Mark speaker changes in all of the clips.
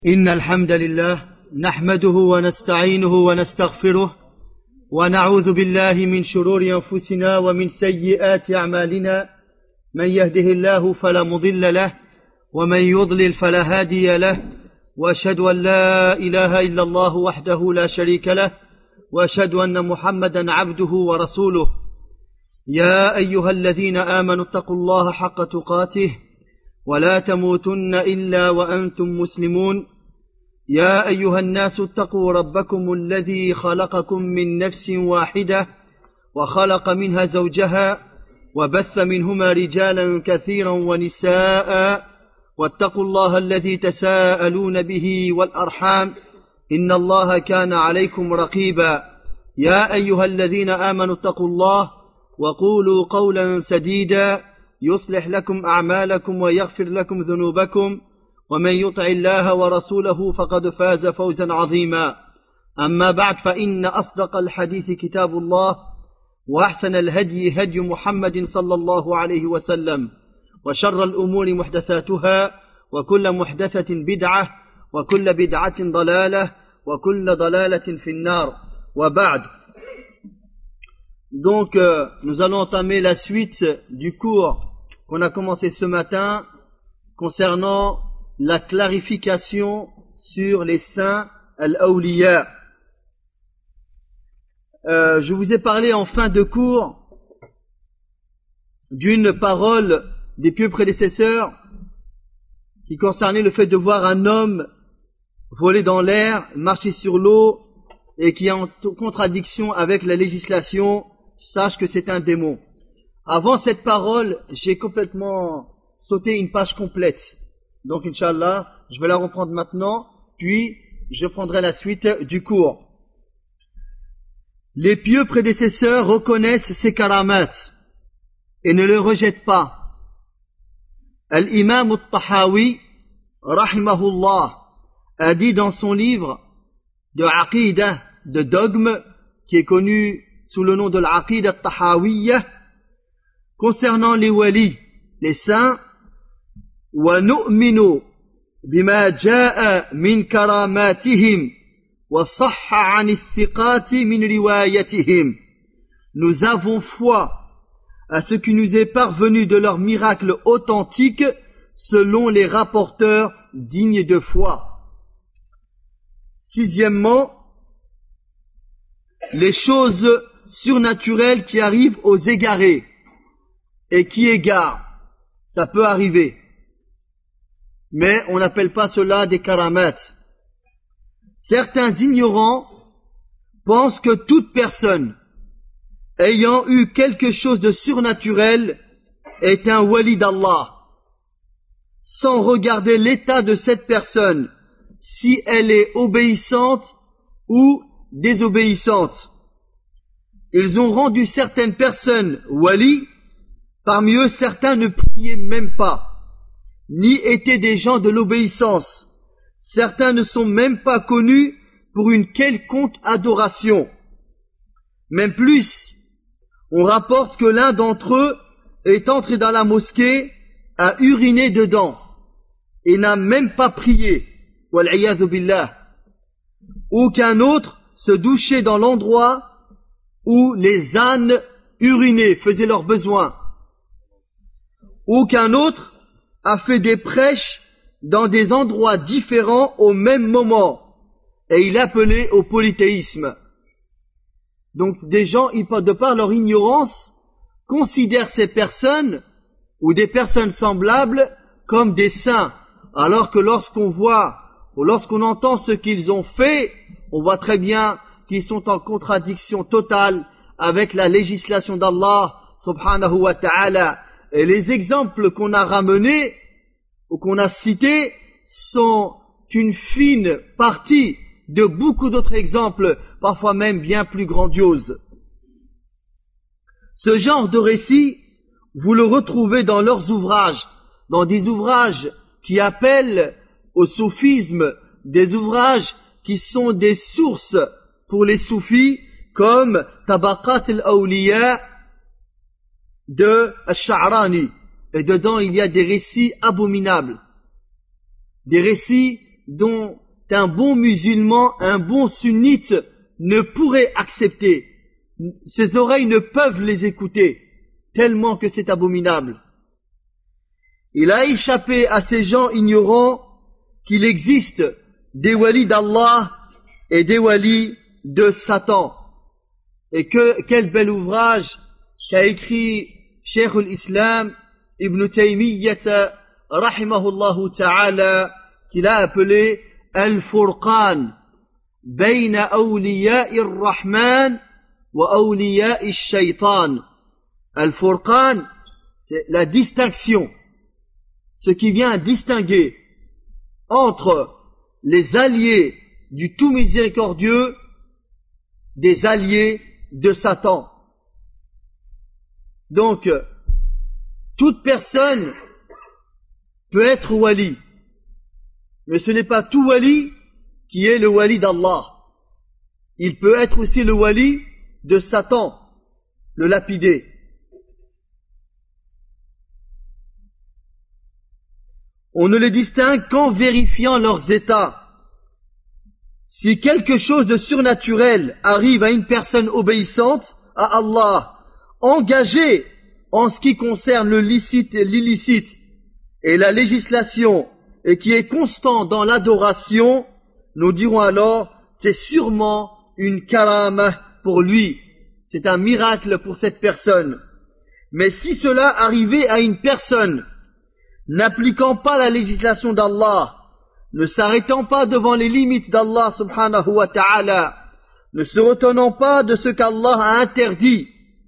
Speaker 1: إن الحمد لله نحمده ونستعينه ونستغفره ونعوذ بالله من شرور أنفسنا ومن سيئات أعمالنا من يهده الله فلا مضل له ومن يضلل فلا هادي له وأشهد أن لا إله إلا الله وحده لا شريك له وأشهد أن محمدا عبده ورسوله يا أيها الذين آمنوا اتقوا الله حق تقاته ولا تموتن إلا وأنتم مسلمون يا أيها الناس اتقوا ربكم الذي خلقكم من نفس واحدة وخلق منها زوجها وبث منهما رجالا كثيرا ونساء واتقوا الله الذي تساءلون به والأرحام إن الله كان عليكم رقيبا يا أيها الذين آمنوا اتقوا الله وقولوا قولا سديدا يصلح لكم أعمالكم ويغفر لكم ذنوبكم ومن يطع الله ورسوله فقد فاز فوزا عظيما أما بعد فإن أصدق الحديث كتاب الله وأحسن الهدي هدي محمد صلى الله عليه وسلم وشر الأمور محدثاتها وكل محدثة بدعة وكل بدعة ضلالة وكل ضلالة في النار وبعد. Donc nous allons entamer la suite du cours qu'on a commencé ce matin concernant la clarification sur les saints al-awliya. Je vous ai parlé en fin de cours d'une parole des pieux prédécesseurs qui concernait le fait de voir un homme voler dans l'air, marcher sur l'eau et qui est en contradiction avec la législation. Sache que c'est un démon. Avant cette parole, j'ai complètement sauté une page complète. Donc, Inch'Allah, je vais la reprendre maintenant, puis je prendrai la suite du cours. Les pieux prédécesseurs reconnaissent ces karamats et ne le rejettent pas. Al-Imam al-Tahawi, rahimahullah, a dit dans son livre de Aqidah, de dogme, qui est connu sous le nom de l'Aqidah al-Tahawiyya, concernant les walis, les saints, وَنُؤْمِنُ بِمَا جَاءَ مِنْ كَرَامَاتِهِمْ وَصَحَّ عَنِ الثِّقَاتِ مِنْ رِوَايَتِهِمْ. Nous avons foi à ce qui nous est parvenu de leurs miracles authentiques selon les rapporteurs dignes de foi. Sixièmement, les choses surnaturelles qui arrivent aux égarés et qui égarent. Ça peut arriver. Mais on n'appelle pas cela des karamats. Certains ignorants pensent que toute personne ayant eu quelque chose de surnaturel est un wali d'Allah, sans regarder l'état de cette personne, si elle est obéissante ou désobéissante. Ils ont rendu certaines personnes wali, parmi eux certains ne priaient même pas, ni étaient des gens de l'obéissance. Certains ne sont même pas connus pour une quelconque adoration. Même plus, on rapporte que l'un d'entre eux est entré dans la mosquée, a uriné dedans, et n'a même pas prié, wal'iyadhu billah. Ou qu'un autre se douchait dans l'endroit où les ânes urinaient, faisaient leurs besoins. Ou qu'un autre a fait des prêches dans des endroits différents au même moment, et il appelait au polythéisme. Donc des gens, de par leur ignorance, considèrent ces personnes, ou des personnes semblables, comme des saints, alors que lorsqu'on voit, ou lorsqu'on entend ce qu'ils ont fait, on voit très bien qu'ils sont en contradiction totale avec la législation d'Allah, subhanahu wa ta'ala. Et les exemples qu'on a ramenés, ou qu'on a cités, sont une fine partie de beaucoup d'autres exemples, parfois même bien plus grandioses. Ce genre de récit, vous le retrouvez dans leurs ouvrages, dans des ouvrages qui appellent au soufisme, des ouvrages qui sont des sources pour les soufis, comme Tabaqat al-Awliya de Ash-Sha'rani. Et dedans, il y a des récits abominables, des récits dont un bon musulman, un bon sunnite ne pourrait accepter. Ses oreilles ne peuvent les écouter, tellement que c'est abominable. Il a échappé à ces gens ignorants qu'il existe des walis d'Allah et des walis de Satan. Et quel bel ouvrage qu'a écrit Cheikh al-Islam Ibn Taymiyyah rahimahullahu ta'ala, qu'il a appelé Al-Furqan bayna awliya'i ar-Rahman wa awliya'i ash-Shaytan. Al-Furqan, c'est la distinction, ce qui vient distinguer entre les alliés du tout miséricordieux des alliés de Satan. Donc, toute personne peut être wali, mais ce n'est pas tout wali qui est le wali d'Allah. Il peut être aussi le wali de Satan, le lapidé. On ne les distingue qu'en vérifiant leurs états. Si quelque chose de surnaturel arrive à une personne obéissante à Allah, engagée en ce qui concerne le licite et l'illicite et la législation, et qui est constant dans l'adoration, nous dirons alors, c'est sûrement une karama pour lui. C'est un miracle pour cette personne. Mais si cela arrivait à une personne n'appliquant pas la législation d'Allah, ne s'arrêtant pas devant les limites d'Allah subhanahu wa ta'ala, ne se retenant pas de ce qu'Allah a interdit,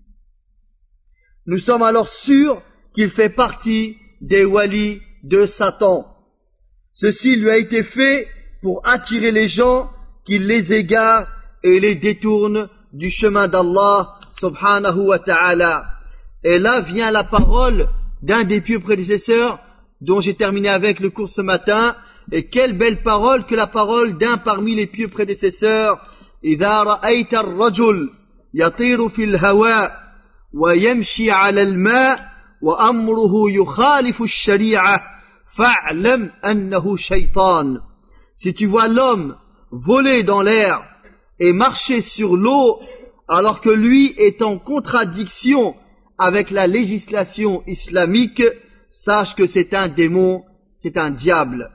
Speaker 1: nous sommes alors sûrs qu'il fait partie des walis de Satan. Ceci lui a été fait pour attirer les gens qui les égarent et les détournent du chemin d'Allah subhanahu wa ta'ala. Et là vient la parole d'un des pieux prédécesseurs dont j'ai terminé avec le cours ce matin. Et quelle belle parole que la parole d'un parmi les pieux prédécesseurs. إذا رأيت الرجل يطير في الهواء ويمشي على الماء وأمره يخالف الشريعة فاعلم أنه شيطان. Si tu vois l'homme voler dans l'air et marcher sur l'eau alors que lui est en contradiction avec la législation islamique, sache que c'est un démon, c'est un diable.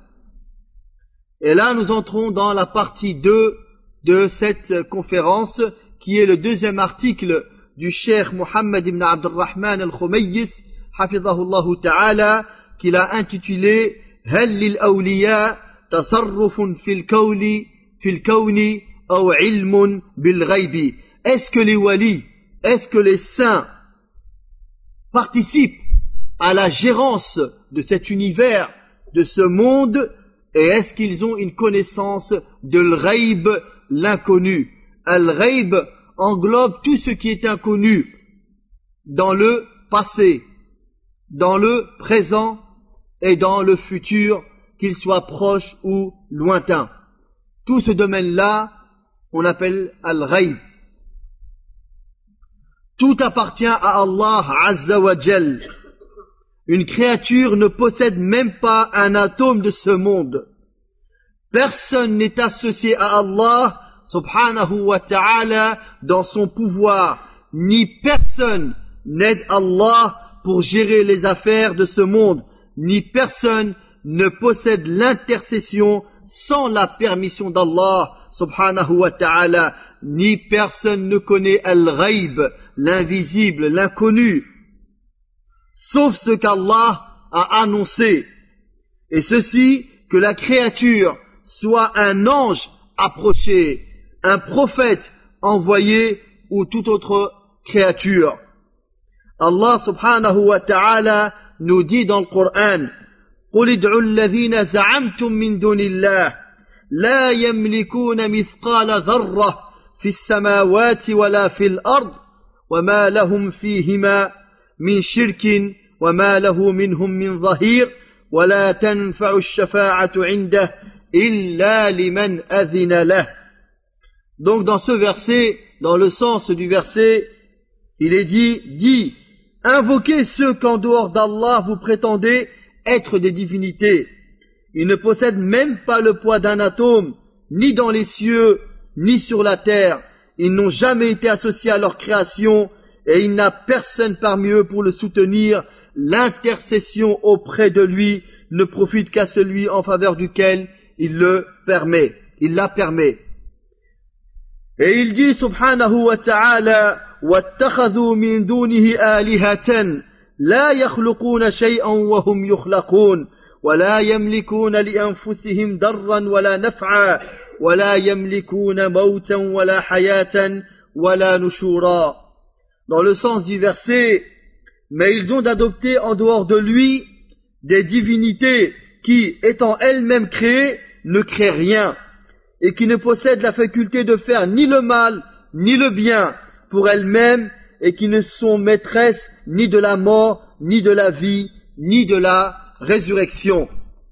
Speaker 1: Et là, nous entrons dans la partie 2 de cette conférence, qui est le deuxième article du cheikh Mohammed ibn Abdurrahman al-Khumayyis, hafidhahullahu ta'ala, qu'il a intitulé « Hal lil awliya tasarrufun fil kawni aw ilmun bil ghaybi » Est-ce que les walis, est-ce que les saints participent à la gérance de cet univers, de ce monde, et est-ce qu'ils ont une connaissance de l'ghaib, l'inconnu? Al-ghaib englobe tout ce qui est inconnu dans le passé, dans le présent et dans le futur, qu'il soit proche ou lointain. Tout ce domaine-là, on appelle al-ghaib. Tout appartient à Allah Azza wa Jal. Une créature ne possède même pas un atome de ce monde. Personne n'est associé à Allah subhanahu wa ta'ala dans son pouvoir, ni personne n'aide Allah pour gérer les affaires de ce monde, ni personne ne possède l'intercession sans la permission d'Allah subhanahu wa ta'ala, ni personne ne connaît al-ghaib, l'invisible, l'inconnu, sauf ce qu'Allah a annoncé. Et ceci, que la créature soit un ange approché, un prophète envoyé ou toute autre créature. Allah subhanahu wa ta'ala nous dit dans le Coran: قُلِ ادْعُوا الَّذِينَ زَعَمْتُم مِّن دُونِ اللَّهِ لَا يَمْلِكُونَ مِثْقَالَ ذَرَّةٍ فِي السَّمَاوَاتِ وَلَا فِي الْأَرْضِ وَمَا لَهُمْ فِيهِمَا مِنْ شِرْكٍ وَمَا لَهُ مِنْهُمْ مِنْ ظَهِيرٍ وَلَا تَنْفَعُ الشَّفَاعَةُ عِنْدَهُ إِلَّا لِمَنْ أَذِنَ لَهُ. Donc dans ce verset, dans le sens du verset, il est dit, invoquez ceux qu'en dehors d'Allah vous prétendez être des divinités. Ils ne possèdent même pas le poids d'un atome, ni dans les cieux, ni sur la terre. Ils n'ont jamais été associés à leur création, et il n'a personne parmi eux pour le soutenir. L'intercession auprès de lui ne profite qu'à celui en faveur duquel il la permet. Et il dit subhanahu wa ta'ala, وَاتَّخَذُوا مِن دُونِهِ آلِهَةً لَا يَخْلُقُونَ شَيْئًا وَهُمْ يُخْلَقُونَ وَلَا يَمْلِكُونَ لِأَنفُسِهِمْ ضَرًّا وَلَا نَفْعًا وَلَا يَمْلِكُونَ مَوْتًا وَلَا حَيَاةً وَلَا نُشُورًا. Dans le sens du verset, mais ils ont adopté en dehors de lui des divinités qui, étant elles-mêmes créées, ne créent rien, et qui ne possèdent la faculté de faire ni le mal, ni le bien pour elles-mêmes, et qui ne sont maîtresses ni de la mort, ni de la vie, ni de la résurrection.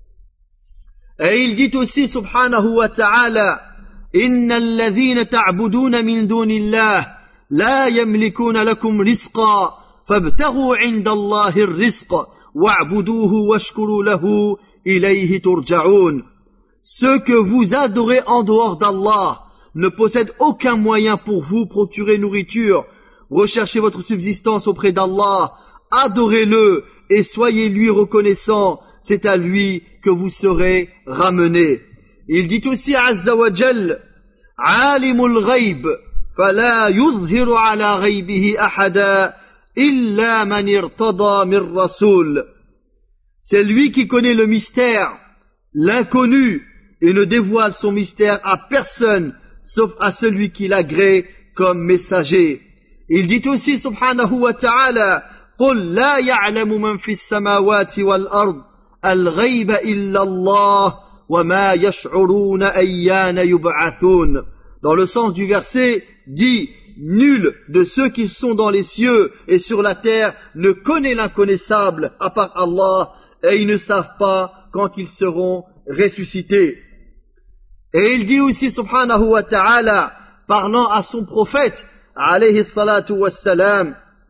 Speaker 1: Et il dit aussi, subhanahu wa ta'ala, Inna alladhina ta'buduna min dunillah, la yamlikuna lakum rizqa, fabtaghu inda Allahi ar-rizq, wa'buduhu washkuru lahu, ilayhi turja'un. Ceux que vous adorez en dehors d'Allah ne possèdent aucun moyen pour vous procurer nourriture. Recherchez votre subsistance auprès d'Allah, adorez-le et soyez lui reconnaissant, c'est à lui que vous serez ramenés. Il dit aussi Azza wa Jal, Alimul Ghayb, fala yuzhiru ala ghaybihi ahada, illa man irtada mir rasoul. C'est lui qui connaît le mystère, l'inconnu, et ne dévoile son mystère à personne, sauf à celui qui l'agrée comme messager. Il dit aussi, subhanahu wa ta'ala, قُلْ لَا يَعْلَمُ مَنْ فِي السَّمَاوَاتِ وَالْأَرْضِ الْغَيْبَ إِلَّا اللَّهُ وَمَا يَشْعُرُونَ أَيَّانَ يُبْعَثُونَ. Dans le sens du verset, dit, nul de ceux qui sont dans les cieux et sur la terre ne connaît l'inconnaissable à part Allah, et ils ne savent pas quand ils seront ressuscités. Et il dit aussi, subhanahu wa ta'ala, parlant à son prophète, alayhi salatu wassalam,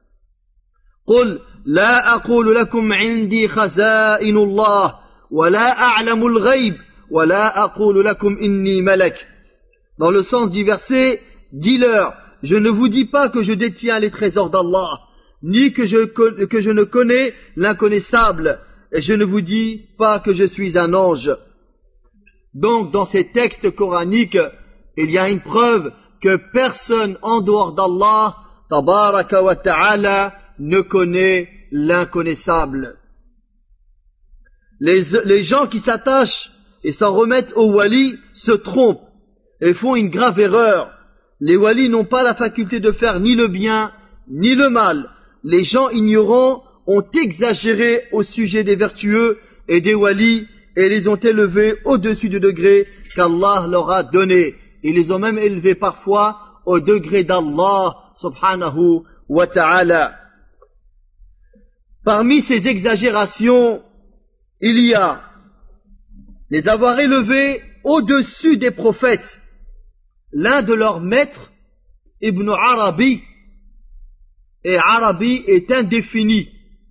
Speaker 1: قل لا أقول لكم عندي خزائن الله ولا أعلم الغيب ولا أقول لكم إني ملك. Dans le sens du verset, dis-leur, je ne vous dis pas que je détiens les trésors d'Allah, ni que je ne connais l'inconnaissable, et je ne vous dis pas que je suis un ange. Donc, dans ces textes coraniques, il y a une preuve que personne en dehors d'Allah, tabaraka wa ta'ala, ne connaît l'inconnaissable. Les gens qui s'attachent et s'en remettent aux walis se trompent et font une grave erreur. Les walis n'ont pas la faculté de faire ni le bien ni le mal. Les gens ignorants ont exagéré au sujet des vertueux et des walis et les ont élevés au-dessus du degré qu'Allah leur a donné. Ils les ont même élevés parfois au degré d'Allah subhanahu wa ta'ala. Parmi ces exagérations, il y a les avoir élevés au-dessus des prophètes. L'un de leurs maîtres, Ibn Arabi, et Arabi est indéfini,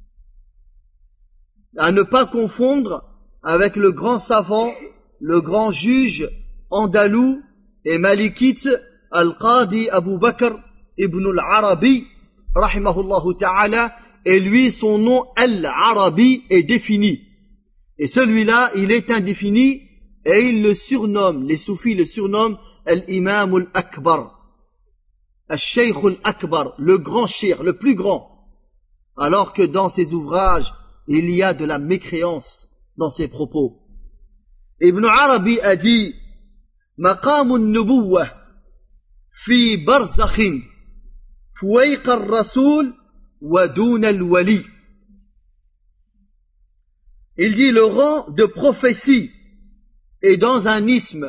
Speaker 1: à ne pas confondre avec le grand savant, le grand juge andalou et malikite Al-Qadi Abu Bakr Ibn al-Arabi, rahimahullahu ta'ala, et lui, son nom Al-Arabi est défini. Et celui-là, il est indéfini, et il le surnomme, les soufis le surnomment Al-Imam al-Akbar, Al-Shaykh al-Akbar, le grand cheikh, le plus grand. Alors que dans ses ouvrages, il y a de la mécréance dans ses propos. Ibn Arabi a dit, مقام النبوة في برزخ فويق الرسول ودون الولي. Il dit le rang de prophétie est dans un isthme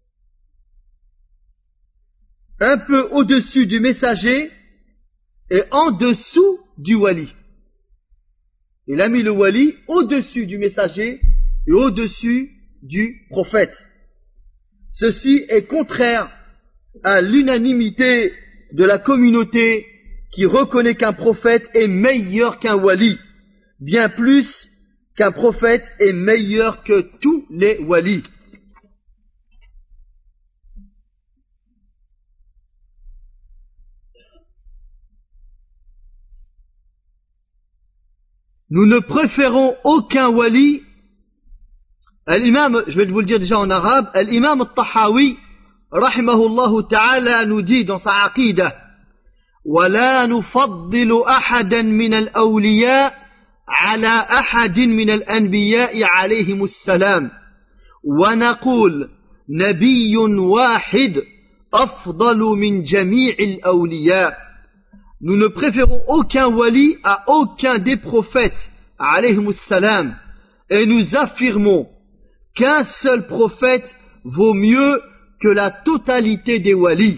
Speaker 1: un peu au-dessus du messager et en dessous du wali. Il a mis le wali au-dessus du messager et au-dessus du prophète. Ceci est contraire à l'unanimité de la communauté qui reconnaît qu'un prophète est meilleur qu'un wali, bien plus qu'un prophète est meilleur que tous les walis. Nous ne préférons aucun wali. L'imam, je vais vous le dire déjà en arabe, l'imam al-Tahawi, rahimahullah ta'ala, nous dit dans sa aqidah, ولا نفضل أحدا من الأولياء على أحد من الأنبياء عليهم السلام ونقول نبي واحد أفضل من جميع الأولياء. Nous ne préférons aucun wali à aucun des prophètes alayhimus salam et nous affirmons qu'un seul prophète vaut mieux que la totalité des walis.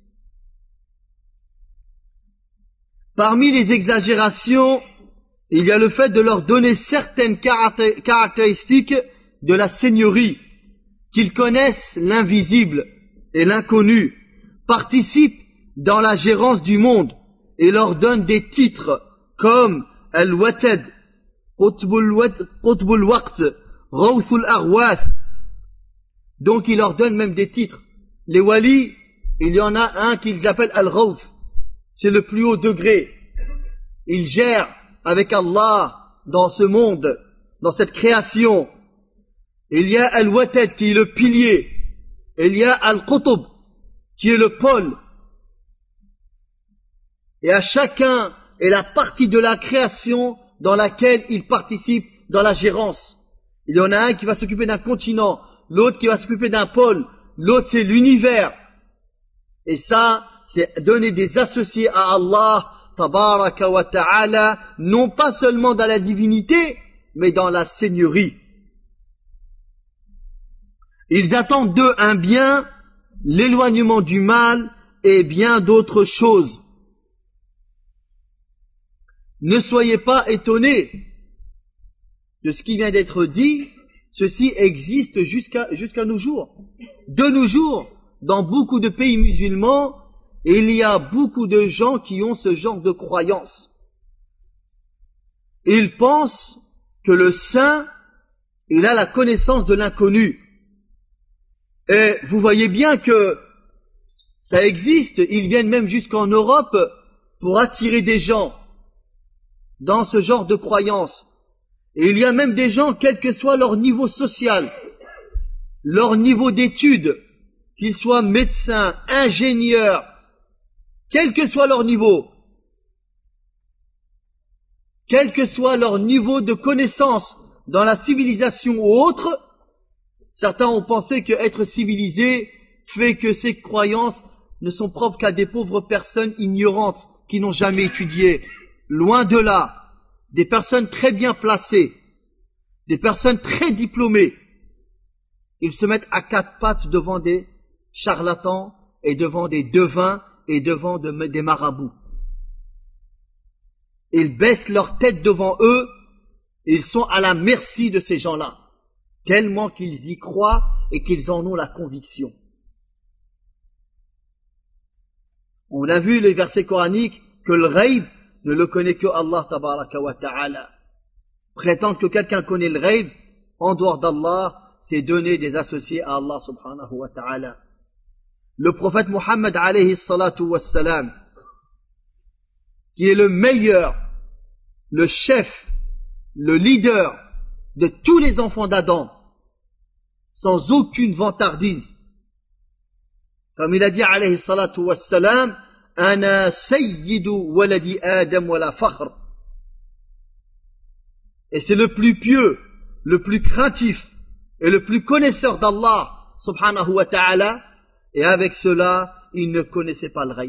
Speaker 1: Parmi les exagérations, il y a le fait de leur donner certaines caractéristiques de la seigneurie, qu'ils connaissent l'invisible et l'inconnu, participent dans la gérance du monde et leur donnent des titres comme Al-Watad, Qutbul Waqt, Rawthul Arwath. Donc il leur donne même des titres. Les walis, il y en a un qu'ils appellent Al-Rawth. C'est le plus haut degré. Il gère avec Allah dans ce monde, dans cette création. Il y a Al-Watad qui est le pilier. Il y a Al-Qutb qui est le pôle. Et à chacun est la partie de la création dans laquelle il participe dans la gérance. Il y en a un qui va s'occuper d'un continent, l'autre qui va s'occuper d'un pôle, l'autre c'est l'univers. Et ça, c'est donner des associés à Allah, tabaraka wa ta'ala, non pas seulement dans la divinité, mais dans la seigneurie. Ils attendent d'eux un bien, l'éloignement du mal et bien d'autres choses. Ne soyez pas étonnés de ce qui vient d'être dit, ceci existe jusqu'à nos jours. De nos jours, dans beaucoup de pays musulmans, il y a beaucoup de gens qui ont ce genre de croyance. Ils pensent que le saint, il a la connaissance de l'inconnu. Et vous voyez bien que ça existe, ils viennent même jusqu'en Europe pour attirer des gens dans ce genre de croyance. Et il y a même des gens, quel que soit leur niveau social, leur niveau d'études, qu'ils soient médecins, ingénieurs, quel que soit leur niveau de connaissance dans la civilisation ou autre, certains ont pensé que être civilisé fait que ces croyances ne sont propres qu'à des pauvres personnes ignorantes qui n'ont jamais étudié. Loin de là, des personnes très bien placées, des personnes très diplômées, ils se mettent à quatre pattes devant des charlatans et devant des devins et devant des marabouts. Ils baissent leur tête devant eux et ils sont à la merci de ces gens-là, tellement qu'ils y croient et qu'ils en ont la conviction. On a vu les versets coraniques que le ghaib ne le connaît que Allah tabaraka wa ta'ala. Prétendre que quelqu'un connaît le ghaib en dehors d'Allah, c'est donner des associés à Allah subhanahu wa ta'ala. Le prophète Muhammad alayhi salatu wassalam, qui est le meilleur, le chef, le leader de tous les enfants d'Adam, sans aucune vantardise. Comme il a dit alayhi salatu wassalam, Ana sayyidu waladi Adam wa la fakhr. Et c'est le plus pieux, le plus craintif et le plus connaisseur d'Allah subhanahu wa ta'ala. Et avec cela, il ne connaissait pas le ghaib.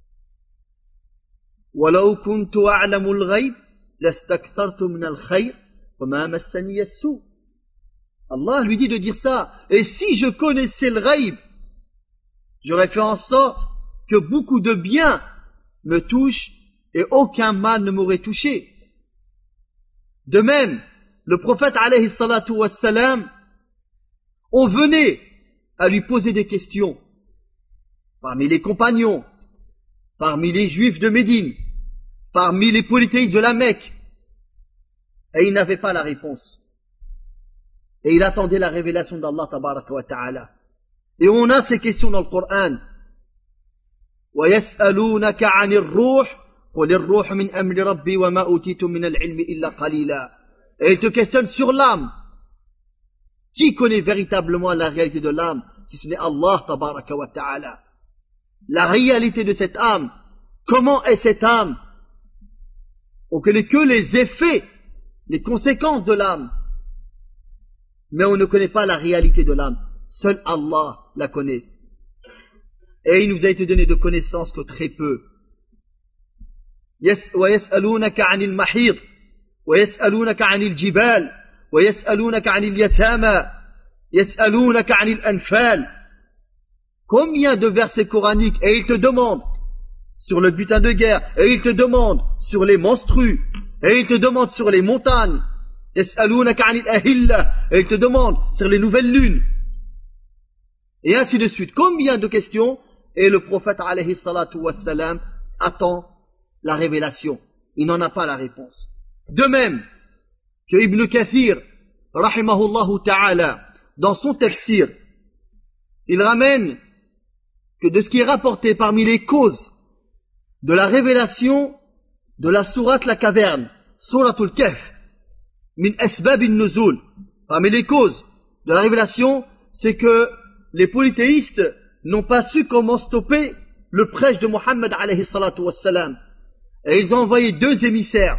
Speaker 1: وَلَوْ كُنْتُ أَعْلَمُ الْغَيْبِ لَاسْتَكْثَرْتُ مِنَ الْخَيْرِ وَمَا مَسَّنِيَ السُّوءُ. Allah lui dit de dire ça. Et si je connaissais le ghaib, j'aurais fait en sorte que beaucoup de bien me touchent et aucun mal ne m'aurait touché. De même, le prophète alayhi salatu wassalam, on venait à lui poser des questions. Parmi les compagnons, parmi les juifs de Médine, parmi les polythéistes de la Mecque. Et il n'avait pas la réponse. Et il attendait la révélation d'Allah tabaraka wa ta'ala. Et on a ces questions dans le Coran. وَيَسْأَلُونَكَ عَنِ الرُّوحِ قُلِ الرُّوحُ مِنْ أَمْرِ رَبِّي وَمَا أُوتِيتُم مِنَ الْعِلْمِ إِلَّا قَلِيلًا. Et il te questionne sur l'âme. Qui connaît véritablement la réalité de l'âme, si ce n'est Allah tabaraka wa ta'ala? La réalité de cette âme. Comment est cette âme? On connaît que les effets, les conséquences de l'âme. Mais on ne connaît pas la réalité de l'âme. Seul Allah la connaît. Et il nous a été donné de connaissances que très peu. وَيَسْأَلُونَكَ عَنِ الْمَحِيضِ وَيَسْأَلُونَكَ عَنِ الْجِبَالِ وَيَسْأَلُونَكَ عَنِ الْيَتَامَى يَسْأَلُونَكَ عَنِ الْأَنْفَالِ. Combien de versets coraniques, et ils te demandent sur le butin de guerre, et ils te demandent sur les menstrues, et ils te demandent sur les montagnes, يَسْأَلُونَكَ عَنِ الْأَهِلَّةِ, et ils te demandent sur les nouvelles lunes, et ainsi de suite. Combien de questions, et le prophète alayhi salatu wassalam attend la révélation. Il n'en a pas la réponse. De même que Ibn Kathir, rahimahullahu ta'ala, dans son tafsir, il ramène que de ce qui est rapporté parmi les causes de la révélation de la sourate La Caverne, Suratul Kahf, min asbab nuzul, parmi les causes de la révélation, c'est que les polythéistes n'ont pas su comment stopper le prêche de Mohammed alayhi salatu wassalam. Et ils ont envoyé 2 émissaires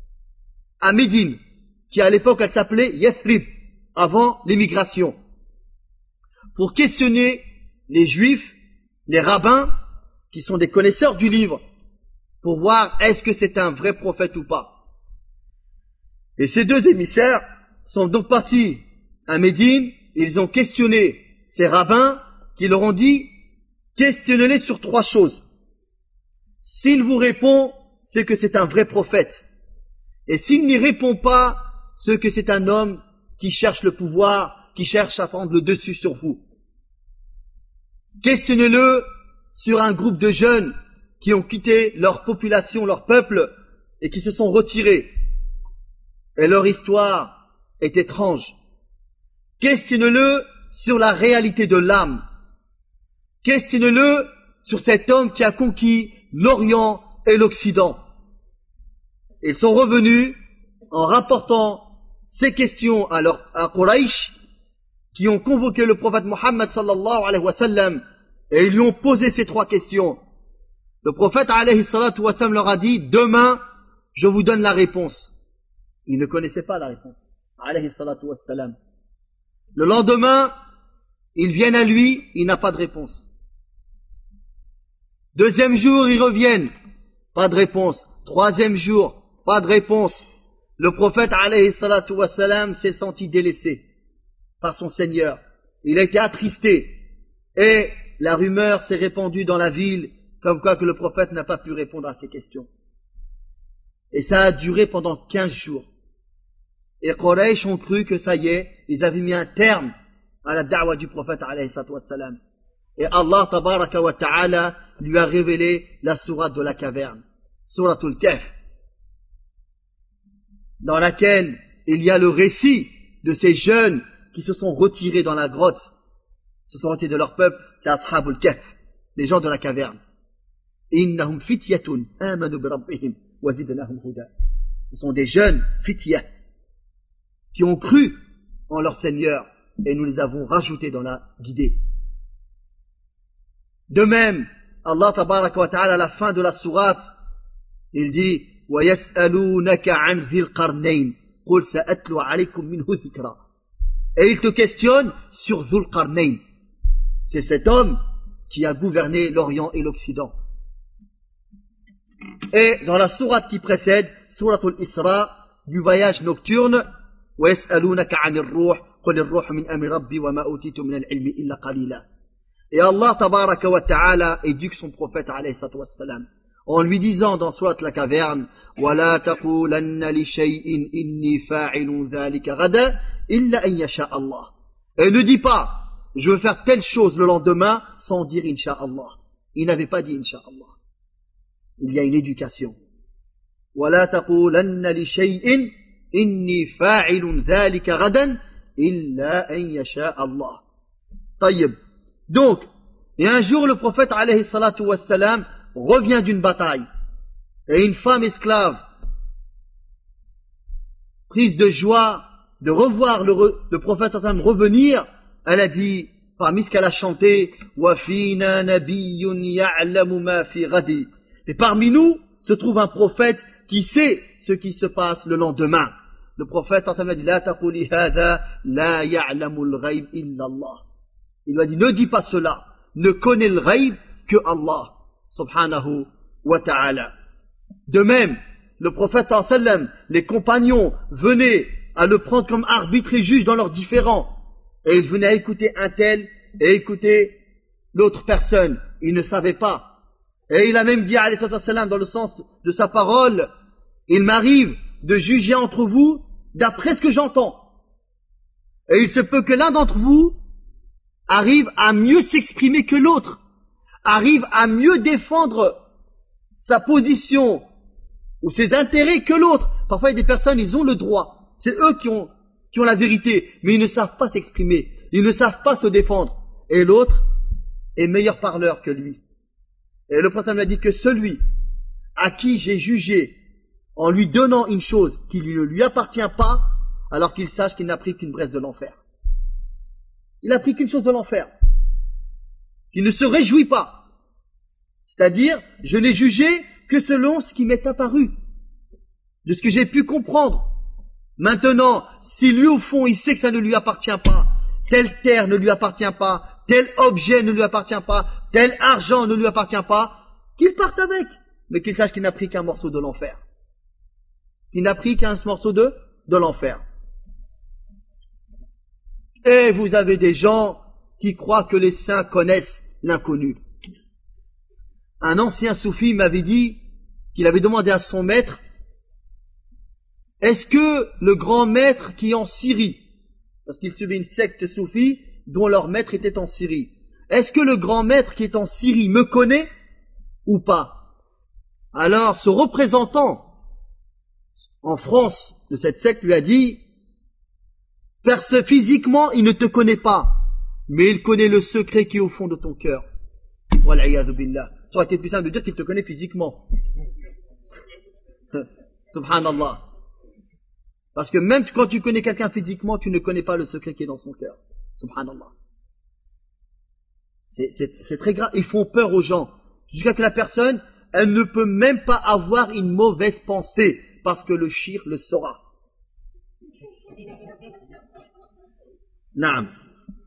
Speaker 1: à Médine, qui à l'époque elle s'appelait Yathrib, avant l'émigration, pour questionner les juifs, les rabbins, qui sont des connaisseurs du livre, pour voir est-ce que c'est un vrai prophète ou pas. Et ces 2 émissaires sont donc partis à Médine, ils ont questionné ces rabbins, qui leur ont dit, questionnez-les sur 3 choses. S'il vous répond, c'est que c'est un vrai prophète. Et s'il n'y répond pas, c'est que c'est un homme qui cherche le pouvoir, qui cherche à prendre le dessus sur vous. Questionnez-le sur un groupe de jeunes qui ont quitté leur population, leur peuple, et qui se sont retirés. Et leur histoire est étrange. Questionnez-le sur la réalité de l'âme. Questionnez-le sur cet homme qui a conquis l'Orient et l'Occident. Ils sont revenus en rapportant ces questions à Quraysh, qui ont convoqué le prophète Mohammed sallallahu alayhi wa sallam, et ils lui ont posé ces 3 questions. Le prophète alayhi salatu wa sallam leur a dit, demain, je vous donne la réponse. Ils ne connaissaient pas la réponse. Alayhi salatu wa sallam. Le lendemain, ils viennent à lui, il n'a pas de réponse. 2e jour, ils reviennent, pas de réponse. 3e jour, pas de réponse. Le prophète alayhi salatu wa sallam s'est senti délaissé par son Seigneur. Il a été attristé. Et la rumeur s'est répandue dans la ville, comme quoi que le prophète n'a pas pu répondre à ces questions. Et ça a duré pendant 15 jours. Et Quraysh ont cru que ça y est, ils avaient mis un terme à la da'wa du prophète alayhi salatu wa sallam. Et Allah tabaraka wa ta'ala lui a révélé la sourate de la caverne, Suratul Kahf, dans laquelle il y a le récit de ces jeunes qui se sont retirés dans la grotte, se sont retirés de leur peuple, c'est Ashabul Kahf, les gens de la caverne. Innahum fityatun amanu bi rabbihim wa zidnahum huda. Ce sont des jeunes fityah qui ont cru en leur Seigneur et nous les avons rajoutés dans la guidée. De même, Allah tabaraka wa ta'ala à la fin de la sourate, il dit وَيَسْأَلُونَكَ عَنْ ذِي الْقَرْنَيْنِ قُلْ سَأَتْلُو عَلَيْكُمْ مِنْهُ ذِكْرًا. Et il te questionne sur Dhul Qarnayn. C'est cet homme qui a gouverné l'Orient et l'Occident. Et dans la sourate qui précède, Suratul Isra, du voyage nocturne, وَيَسْأَلُونَكَ عَنِ الرُّوحِ قُلِ الرُّوحُ مِنْ أَمْرِ رَبِّي وَمَا أُوتِيتُم مِنَ الْعِلْمِ إِلَّا قَلِيلًا. Et Allah tabaraka wa ta'ala éduque son prophète alayhi salatu wassalam en lui disant dans Surat la caverne وَلَا تَقُولَنَّ لِشَيْءٍ إِنِّي فَاعِلٌ ذَلِكَ غَدًا إِلَّا أَن يَشَاءَ اللَّهُ. Et ne dis pas je veux faire telle chose le lendemain sans dire Inch'Allah. Il n'avait pas dit Inch'Allah. Il y a une éducation. وَلَا تَقُولَنَّ لِشَيْءٍ إني فاعل ذلك غدا إلا أن يشاء الله. طيب. Donc, et un jour le prophète alayhi salatu wassalam revient d'une bataille et une femme esclave prise de joie de revoir le prophète sallam revenir, elle a dit parmi ce qu'elle a chanté وَفِينَا نَبِيٌّ يَعْلَمُ مَا فِي غَدِ, et parmi nous se trouve un prophète qui sait ce qui se passe le lendemain. Le prophète sallam a dit لَا تَقُولِ هَذَا لَا يَعْلَمُ الْغَيْبِ إِلَّا اللَّهِ. Il lui a dit ne dis pas cela, ne connaît le ghaib que Allah subhanahu wa ta'ala. De même, le prophète sallallahu alayhi wa sallam, les compagnons venaient à le prendre comme arbitre et juge dans leurs différends. Et ils venaient à écouter un tel et écouter l'autre personne. Ils ne savaient pas. Et il a même dit alayhi wa sallam dans le sens de sa parole, il m'arrive de juger entre vous d'après ce que j'entends. Et il se peut que l'un d'entre vous arrive à mieux s'exprimer que l'autre, arrive à mieux défendre sa position ou ses intérêts que l'autre. Parfois, il y a des personnes, ils ont le droit. C'est eux qui ont la vérité, mais ils ne savent pas s'exprimer. Ils ne savent pas se défendre. Et l'autre est meilleur parleur que lui. Et le prophète m'a dit que celui à qui j'ai jugé en lui donnant une chose qui ne lui appartient pas, alors qu'il sache qu'il n'a pris qu'une braise de l'enfer. Il n'a pris qu'une chose de l'enfer. Il ne se réjouit pas. C'est-à-dire, je n'ai jugé que selon ce qui m'est apparu, de ce que j'ai pu comprendre. Maintenant, si lui au fond il sait que ça ne lui appartient pas, telle terre ne lui appartient pas, tel objet ne lui appartient pas, tel argent ne lui appartient pas, qu'il parte avec, mais qu'il sache qu'il n'a pris qu'un morceau de l'enfer. Il n'a pris qu'un morceau de l'enfer. Et vous avez des gens qui croient que les saints connaissent l'inconnu. Un ancien soufi m'avait dit qu'il avait demandé à son maître, est-ce que le grand maître qui est en Syrie, parce qu'il suivait une secte soufi dont leur maître était en Syrie, est-ce que le grand maître qui est en Syrie me connaît ou pas? Alors ce représentant en France de cette secte lui a dit, physiquement il ne te connaît pas, mais il connaît le secret qui est au fond de ton cœur. Wal'iyadhu billah. Ça aurait été plus simple de dire qu'il te connaît physiquement. Subhanallah. Parce que même quand tu connais quelqu'un physiquement, tu ne connais pas le secret qui est dans son cœur. Subhanallah. C'est très grave. Ils font peur aux gens. Jusqu'à que la personne, elle ne peut même pas avoir une mauvaise pensée, parce que le shirk le saura. Naam.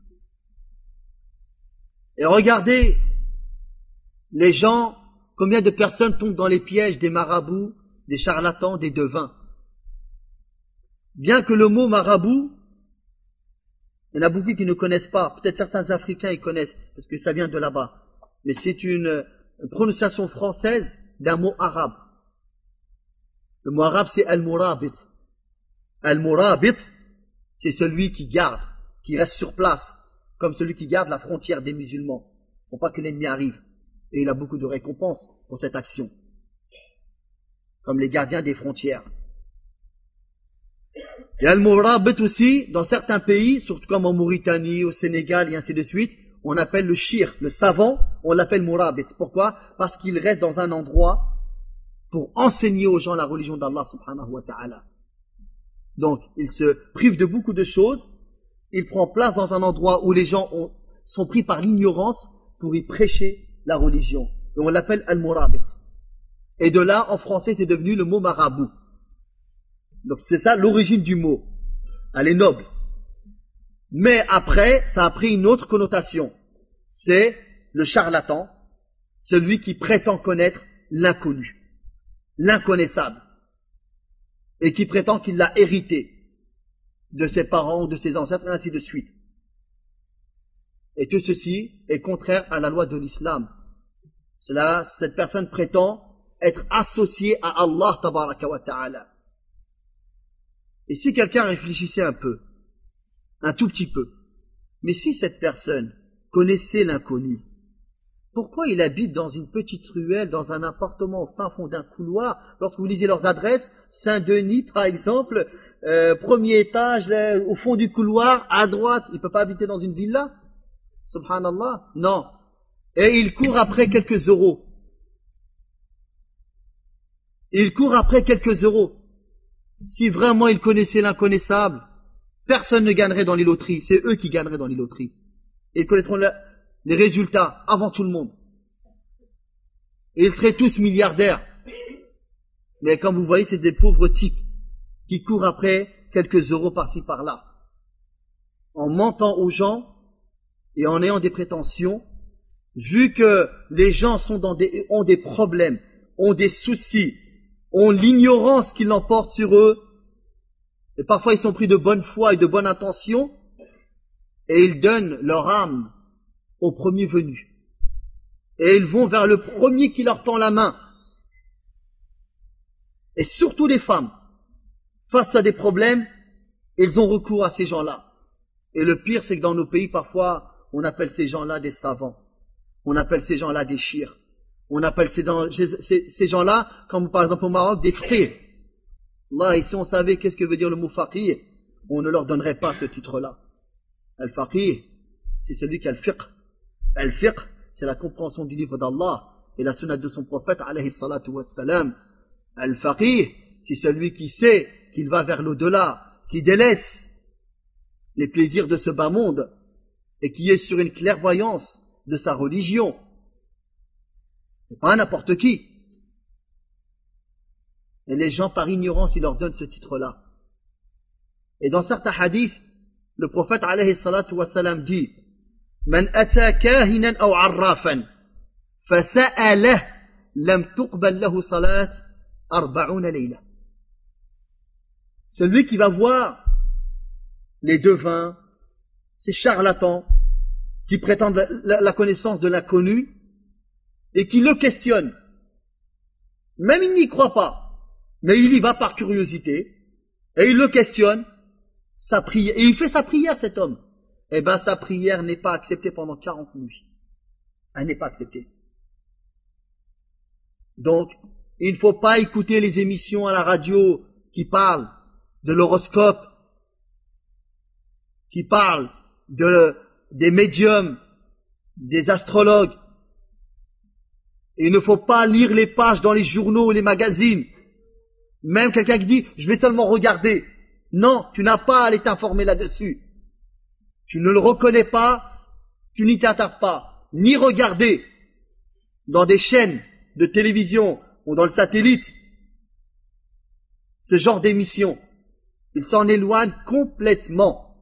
Speaker 1: Et regardez, les gens, combien de personnes tombent dans les pièges des marabouts, des charlatans, des devins. Bien que le mot marabout, il y en a beaucoup qui ne connaissent pas. Peut-être certains Africains ils connaissent, parce que ça vient de là-bas. Mais c'est une prononciation française d'un mot arabe. Le mot arabe c'est al-murabit. Al-murabit, c'est celui qui garde, qui reste sur place, comme celui qui garde la frontière des musulmans, pour pas que l'ennemi arrive. Et il a beaucoup de récompenses pour cette action, comme les gardiens des frontières. Et al-murabit aussi, dans certains pays, surtout comme en Mauritanie, au Sénégal et ainsi de suite, on appelle le shir, le savant, on l'appelle murabit. Pourquoi? Parce qu'il reste dans un endroit pour enseigner aux gens la religion d'Allah subhanahu wa ta'ala. Donc, il se prive de beaucoup de choses, il prend place dans un endroit où les gens sont pris par l'ignorance pour y prêcher la religion. Et on l'appelle al-murabit. Et de là, en français, c'est devenu le mot marabout. Donc c'est ça l'origine du mot. Elle est noble. Mais après, ça a pris une autre connotation. C'est le charlatan, celui qui prétend connaître l'inconnu, l'inconnaissable, et qui prétend qu'il l'a hérité de ses parents ou de ses ancêtres, et ainsi de suite. Et tout ceci est contraire à la loi de l'islam. Cette personne prétend être associée à Allah tabaraka wa ta'ala. Et si quelqu'un réfléchissait un peu, un tout petit peu, mais si cette personne connaissait l'inconnu, Pourquoi il habite dans une petite ruelle, dans un appartement au fin fond d'un couloir? Lorsque vous lisez leurs adresses, Saint-Denis par exemple, premier étage, là, au fond du couloir, à droite, il ne peut pas habiter dans une villa? Subhanallah, non. Et il court après quelques euros. Il court après quelques euros. Si vraiment ils connaissaient l'inconnaissable, personne ne gagnerait dans les loteries. C'est eux qui gagneraient dans les loteries. Ils connaîtront les résultats avant tout le monde. Et ils seraient tous milliardaires. Mais comme vous voyez, c'est des pauvres types qui courent après quelques euros par-ci par-là. En mentant aux gens et en ayant des prétentions, vu que les gens ont des problèmes, ont des soucis, ont l'ignorance qui l'emporte sur eux, et parfois ils sont pris de bonne foi et de bonne intention, et ils donnent leur âme au premier venu. Et ils vont vers le premier qui leur tend la main. Et surtout les femmes, face à des problèmes, ils ont recours à ces gens-là. Et le pire, c'est que dans nos pays, parfois, on appelle ces gens-là des savants. On appelle ces gens-là des chirs. On appelle ces gens-là, comme par exemple au Maroc, des frères. Là, ici, on savait qu'est-ce que veut dire le mot faqih, on ne leur donnerait pas ce titre-là. Al-faqih, c'est celui qui a le fiqh. Al-fiqh, c'est la compréhension du livre d'Allah et la sunnah de son prophète, alayhi salatu wassalam. Al-faqih, c'est celui qui sait qu'il va vers l'au-delà, qui délaisse les plaisirs de ce bas monde et qui est sur une clairvoyance de sa religion. C'est pas n'importe qui. Et les gens, par ignorance, ils leur donnent ce titre-là. Et dans certains hadiths, le prophète, alayhi salatu wassalam, dit Man ata kahinan aw arrafan, fasa'alah, lam tuqbal lahu salat, arba'una layla. Celui qui va voir les devins, ces charlatans, qui prétendent la connaissance de l'inconnu, et qui le questionnent. Même il n'y croit pas, mais il y va par curiosité, et il le questionne, et il fait sa prière, cet homme. Eh bien, sa prière n'est pas acceptée pendant 40 nuits. Elle n'est pas acceptée. Donc, il ne faut pas écouter les émissions à la radio qui parlent de l'horoscope, qui parlent des médiums, des astrologues. Et il ne faut pas lire les pages dans les journaux et les magazines. Même quelqu'un qui dit, je vais seulement regarder. Non, tu n'as pas à aller t'informer là-dessus. Tu ne le reconnais pas, tu n'y t'attardes pas. Ni regarder dans des chaînes de télévision ou dans le satellite ce genre d'émission. Il s'en éloigne complètement.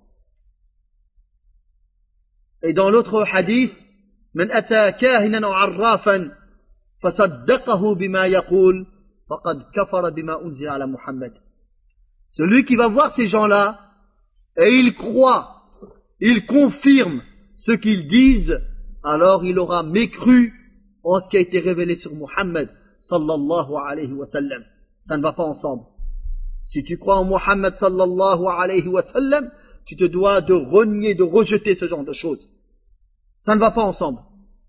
Speaker 1: Et dans l'autre hadith, Man ata kahinan aw arrafan fasaddaqahu bima yaqul faqad kafara bima unzila ala Muhammad. Celui qui va voir ces gens-là et il croit, il confirme ce qu'ils disent, alors il aura mécru en ce qui a été révélé sur Muhammad sallallahu alayhi wa sallam. Ça ne va pas ensemble. Si tu crois en Muhammad sallallahu alayhi wa sallam, tu te dois de renier, de rejeter ce genre de choses. Ça ne va pas ensemble.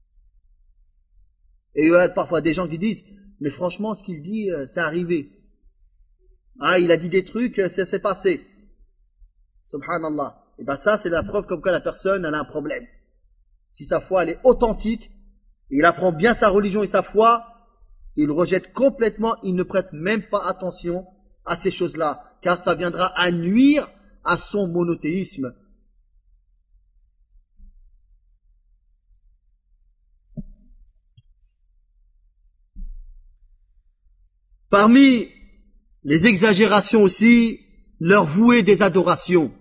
Speaker 1: Et il y a parfois des gens qui disent, mais franchement, ce qu'il dit, c'est arrivé. Ah, il a dit des trucs, ça s'est passé. Subhanallah. Et bien ça, c'est la preuve comme quoi la personne, elle a un problème. Si sa foi, elle est authentique, il apprend bien sa religion et sa foi, il rejette complètement, il ne prête même pas attention à ces choses-là, car ça viendra à nuire à son monothéisme. Parmi les exagérations aussi, leur vouer des adorations.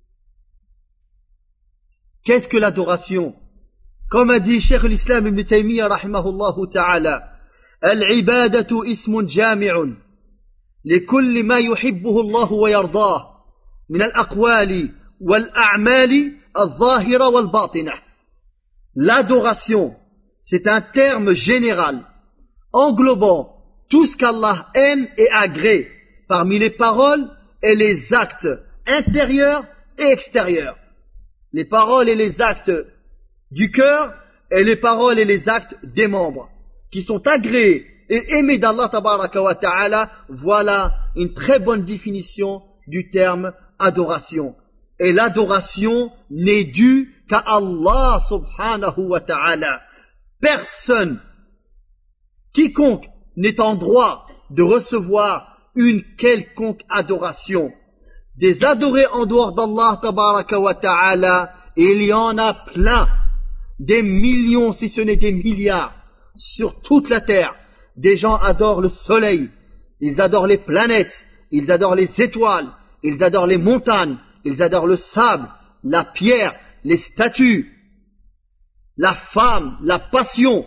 Speaker 1: Qu'est-ce que l'adoration? Comme a dit Cheikh l'Islam Ibn Taymiyyah rahimahullahu ta'ala, Al-ibadatu ismun jami'un لكل ما يحبه الله ويرضاه من الأقوال والأعمال الظاهرة والباطنة. L'adoration, c'est un terme général, englobant tout ce qu'Allah aime et agrée, parmi les paroles et les actes intérieurs et extérieurs. Les paroles et les actes du cœur et les paroles et les actes des membres, qui sont agréés et aimés d'Allah tabaraka wa ta'ala. Voilà une très bonne définition du terme adoration. Et l'adoration n'est due qu'à Allah subhanahu wa ta'ala. Personne, quiconque n'est en droit de recevoir une quelconque adoration. Des adorés en dehors d'Allah tabaraka wa ta'ala, il y en a plein, des millions si ce n'est des milliards, sur toute la terre. Des gens adorent le soleil, ils adorent les planètes, ils adorent les étoiles, ils adorent les montagnes, ils adorent le sable, la pierre, les statues, la femme, la passion,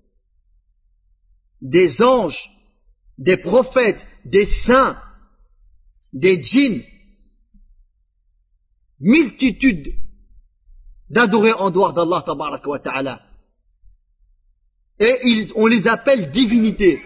Speaker 1: des anges, des prophètes, des saints, des djinns, multitude d'adorés en dehors d'Allah tabaraka wa ta'ala. Et on les appelle divinités,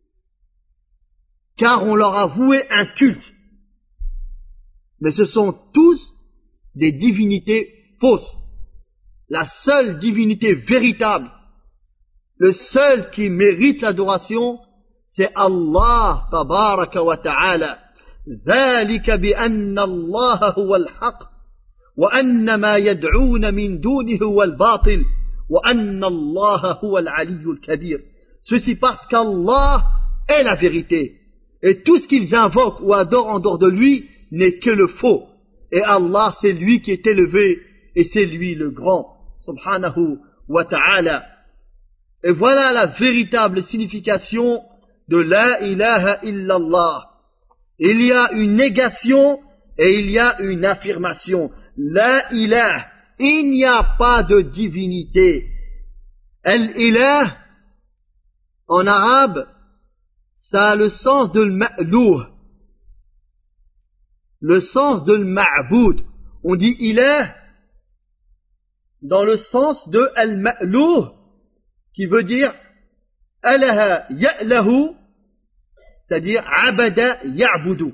Speaker 1: car on leur a voué un culte. Mais ce sont tous des divinités fausses. La seule divinité véritable, le seul qui mérite l'adoration, c'est Allah tabaraka wa ta'ala. ذلك بأن الله هو الحق وأن ما يدعون من دونه هو الباطل وأن الله هو العلي الكبير. Ceci parce qu'Allah est la vérité et tout ce qu'ils invoquent ou adorent en dehors de lui n'est que le faux. Et Allah, c'est lui qui est élevé et c'est lui le grand, subhanahu wa ta'ala. Et voilà la véritable signification de la ilaha illallah. Il y a une négation et il y a une affirmation. La ilah, il n'y a pas de divinité. Al-ilah, en arabe, ça a le sens de l'ma'louh, le sens de l'ma'boud. On dit ilah dans le sens de al-ma'louh, qui veut dire alaha ya'lahu, c'est-à-dire abada ya'budu.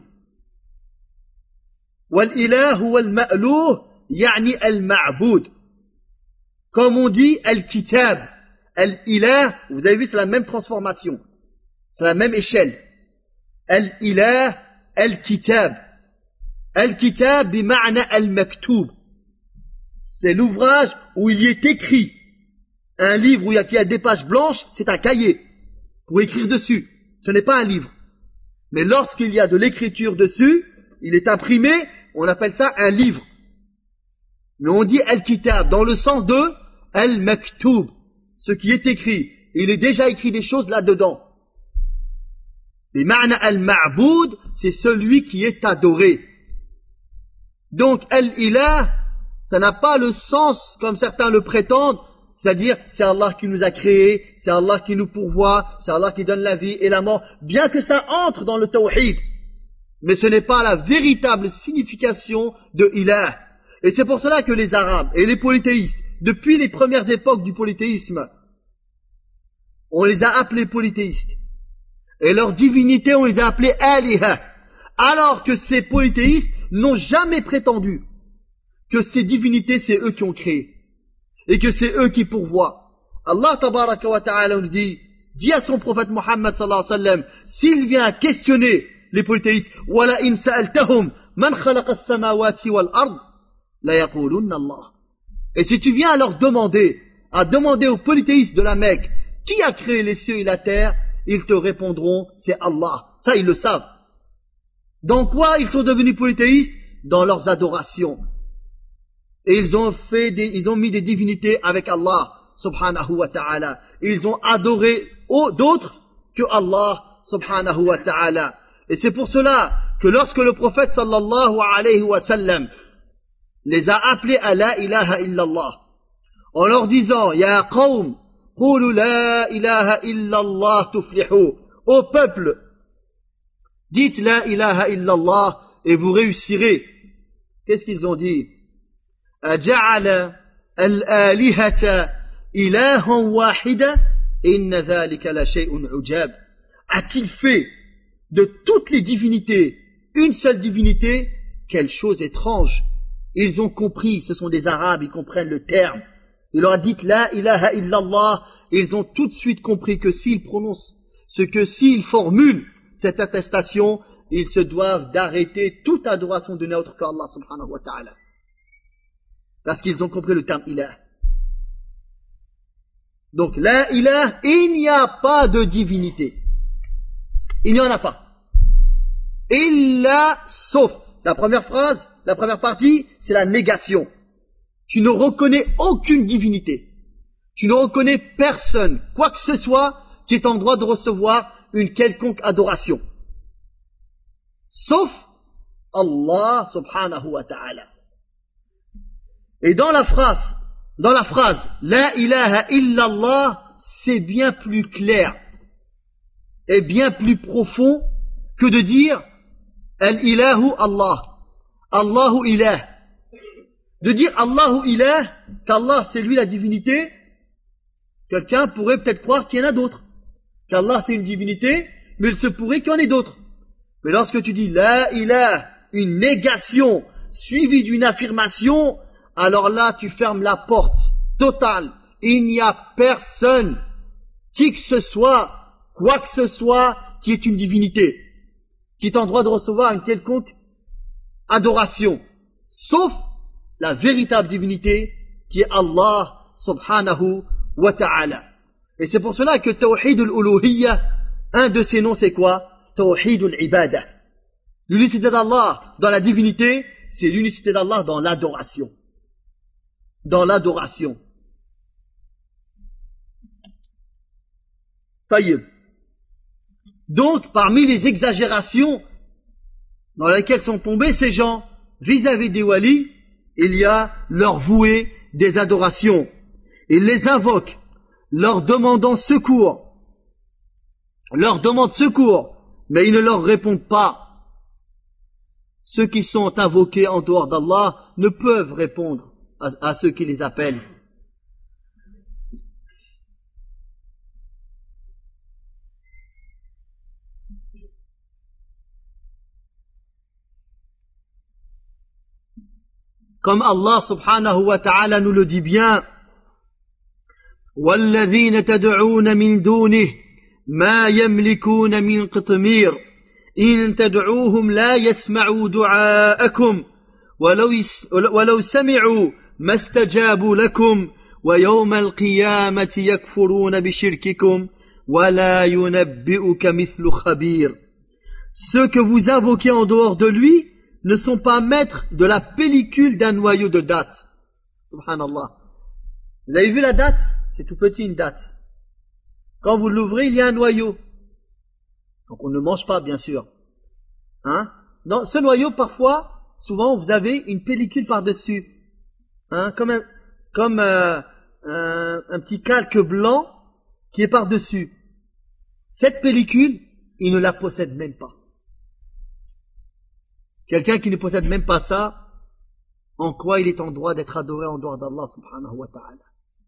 Speaker 1: Wal-ilah huwa al-ma'louh, yani al-ma'boud. Comme on dit al-kitab, al-ilah, vous avez vu, c'est la même transformation, c'est la même échelle. Al-ilah, al-kitab. Al-kitab bima'na al-maktoub. C'est l'ouvrage où il y est écrit. Un livre où il y a des pages blanches, c'est un cahier pour écrire dessus. Ce n'est pas un livre. Mais lorsqu'il y a de l'écriture dessus, il est imprimé, on appelle ça un livre. Mais on dit al-kitab dans le sens de al-maktoub, ce qui est écrit. Il est déjà écrit des choses là-dedans. Mais ma'na al-ma'boud, c'est celui qui est adoré. Donc al-ilah, ça n'a pas le sens comme certains le prétendent, c'est-à-dire c'est Allah qui nous a créés, c'est Allah qui nous pourvoit, c'est Allah qui donne la vie et la mort, bien que ça entre dans le tawhid. Mais ce n'est pas la véritable signification de ilah. Et c'est pour cela que les Arabes et les polythéistes, depuis les premières époques du polythéisme, on les a appelés polythéistes. Et leur divinité, on les a appelés aliha. Alors que ces polythéistes n'ont jamais prétendu que ces divinités, c'est eux qui ont créé. Et que c'est eux qui pourvoient. Allah tabaraka wa ta'ala nous dit à son prophète Muhammad sallallahu alayhi wa sallam, s'il vient questionner les polythéistes, wala in sa'altahum man khalaqa as-samawati wal ard la yaqulunna Allah. Et si tu viens à leur demander aux polythéistes de la Mecque, qui a créé les cieux et la terre, ils te répondront, c'est Allah. Ça, ils le savent. Dans quoi ils sont devenus polythéistes? Dans leurs adorations. Et ils ont mis des divinités avec Allah, subhanahu wa ta'ala. Ils ont adoré d'autres que Allah, subhanahu wa ta'ala. Et c'est pour cela que lorsque le prophète sallallahu alayhi wa sallam les a appelés à la ilaha illallah, en leur disant, ya qawm, qulu la ilaha illallah tuflihu. Ô peuple, dites la ilaha illallah et vous réussirez. Qu'est-ce qu'ils ont dit? أجعل الآلهة إلها واحدة إن ذلك لشيء عجاب. A-t-il fait de toutes les divinités une seule divinité? Quelle chose étrange. Ils ont compris, ce sont des Arabes, ils comprennent le terme. Il leur a dit la ilaha illallah, et ils ont tout de suite compris que s'ils prononcent, s'ils formulent cette attestation, ils se doivent d'arrêter toute adoration donnée à autre qu'Allah subhanahu wa ta'ala. Parce qu'ils ont compris le terme ilah. Donc la ilah, il n'y a pas de divinité. Il n'y en a pas. Illa, sauf. La première phrase, la première partie, c'est la négation. Tu ne reconnais aucune divinité. Tu ne reconnais personne, quoi que ce soit, qui est en droit de recevoir une quelconque adoration. Sauf Allah subhanahu wa ta'ala. Et dans la phrase, la ilaha illallah, c'est bien plus clair et bien plus profond que de dire al-ilahu Allah, Allahu ilah. De dire Allahu ilah, qu'Allah c'est lui la divinité, quelqu'un pourrait peut-être croire qu'il y en a d'autres. Qu'Allah c'est une divinité, mais il se pourrait qu'il y en ait d'autres. Mais lorsque tu dis la ilah, une négation suivie d'une affirmation, alors là tu fermes la porte totale. Il n'y a personne, qui que ce soit, quoi que ce soit, qui est une divinité, qui est en droit de recevoir une quelconque adoration, sauf la véritable divinité qui est Allah subhanahu wa ta'ala. Et c'est pour cela que Tawhid al-Uluhiyya, un de ses noms c'est quoi? Tawhid al-Ibadah. L'unicité d'Allah dans la divinité, c'est l'unicité d'Allah dans l'adoration. Dans l'adoration. Taïb. Donc, parmi les exagérations dans lesquelles sont tombés ces gens vis-à-vis des walis, il y a leur vouer des adorations. Ils les invoquent, leur demandant secours. Leur demandent secours, mais ils ne leur répondent pas. Ceux qui sont invoqués en dehors d'Allah ne peuvent répondre à ceux qui les appellent. Comme Allah subhanahu wa ta'ala nous le dit bien, وَالَّذِينَ تَدْعُونَ مِن دُونِهِ مَا يَمْلِكُونَ مِن قِطْمِيرٍ إِن تَدْعُوهُمْ لَا يَسْمَعُوا دُعَاءَكُمْ وَلَوْ سَمِعُوا مَا اسْتَجَابُوا لَكُمْ وَيَوْمَ الْقِيَامَةِ يَكْفُرُونَ بِشِرْكِكُمْ وَلَا يُنَبِّئُكَ مِثْلُ خَبِيرٍ. Ceux que vous invoquez en dehors de lui ne sont pas maîtres de la pellicule d'un noyau de date. Subhanallah. Vous avez vu la date? C'est tout petit une date. Quand vous l'ouvrez, il y a un noyau. Donc on ne mange pas, bien sûr. Hein? Dans ce noyau, parfois, souvent, vous avez une pellicule par-dessus. Hein? Comme un petit calque blanc qui est par-dessus. Cette pellicule, il ne la possède même pas. Quelqu'un qui ne possède même pas ça, en quoi il est en droit d'être adoré en dehors d'Allah subhanahu wa ta'ala?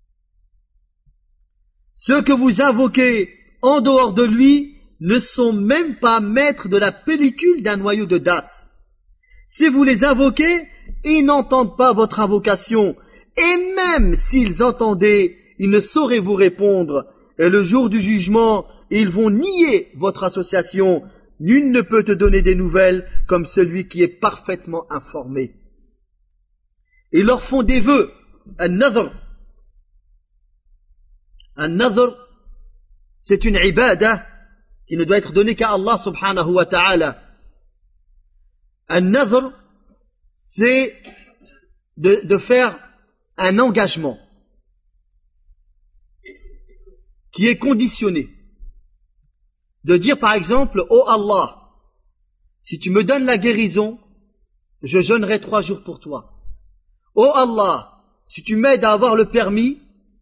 Speaker 1: Ceux que vous invoquez en dehors de lui ne sont même pas maîtres de la pellicule d'un noyau de date. Si vous les invoquez, ils n'entendent pas votre invocation, et même s'ils entendaient, ils ne sauraient vous répondre, et le jour du jugement, ils vont nier votre association. Nul ne peut te donner des nouvelles comme celui qui est parfaitement informé. Ils leur font des vœux, un-nadhr. Un-nadhr, c'est une ibadah qui ne doit être donnée qu'à Allah subhanahu wa ta'ala. Un-nadhr, c'est de faire un engagement qui est conditionné. De dire par exemple, oh Allah, si tu me donnes la guérison, je jeûnerai 3 jours pour toi. Oh Allah, si tu m'aides à avoir le permis,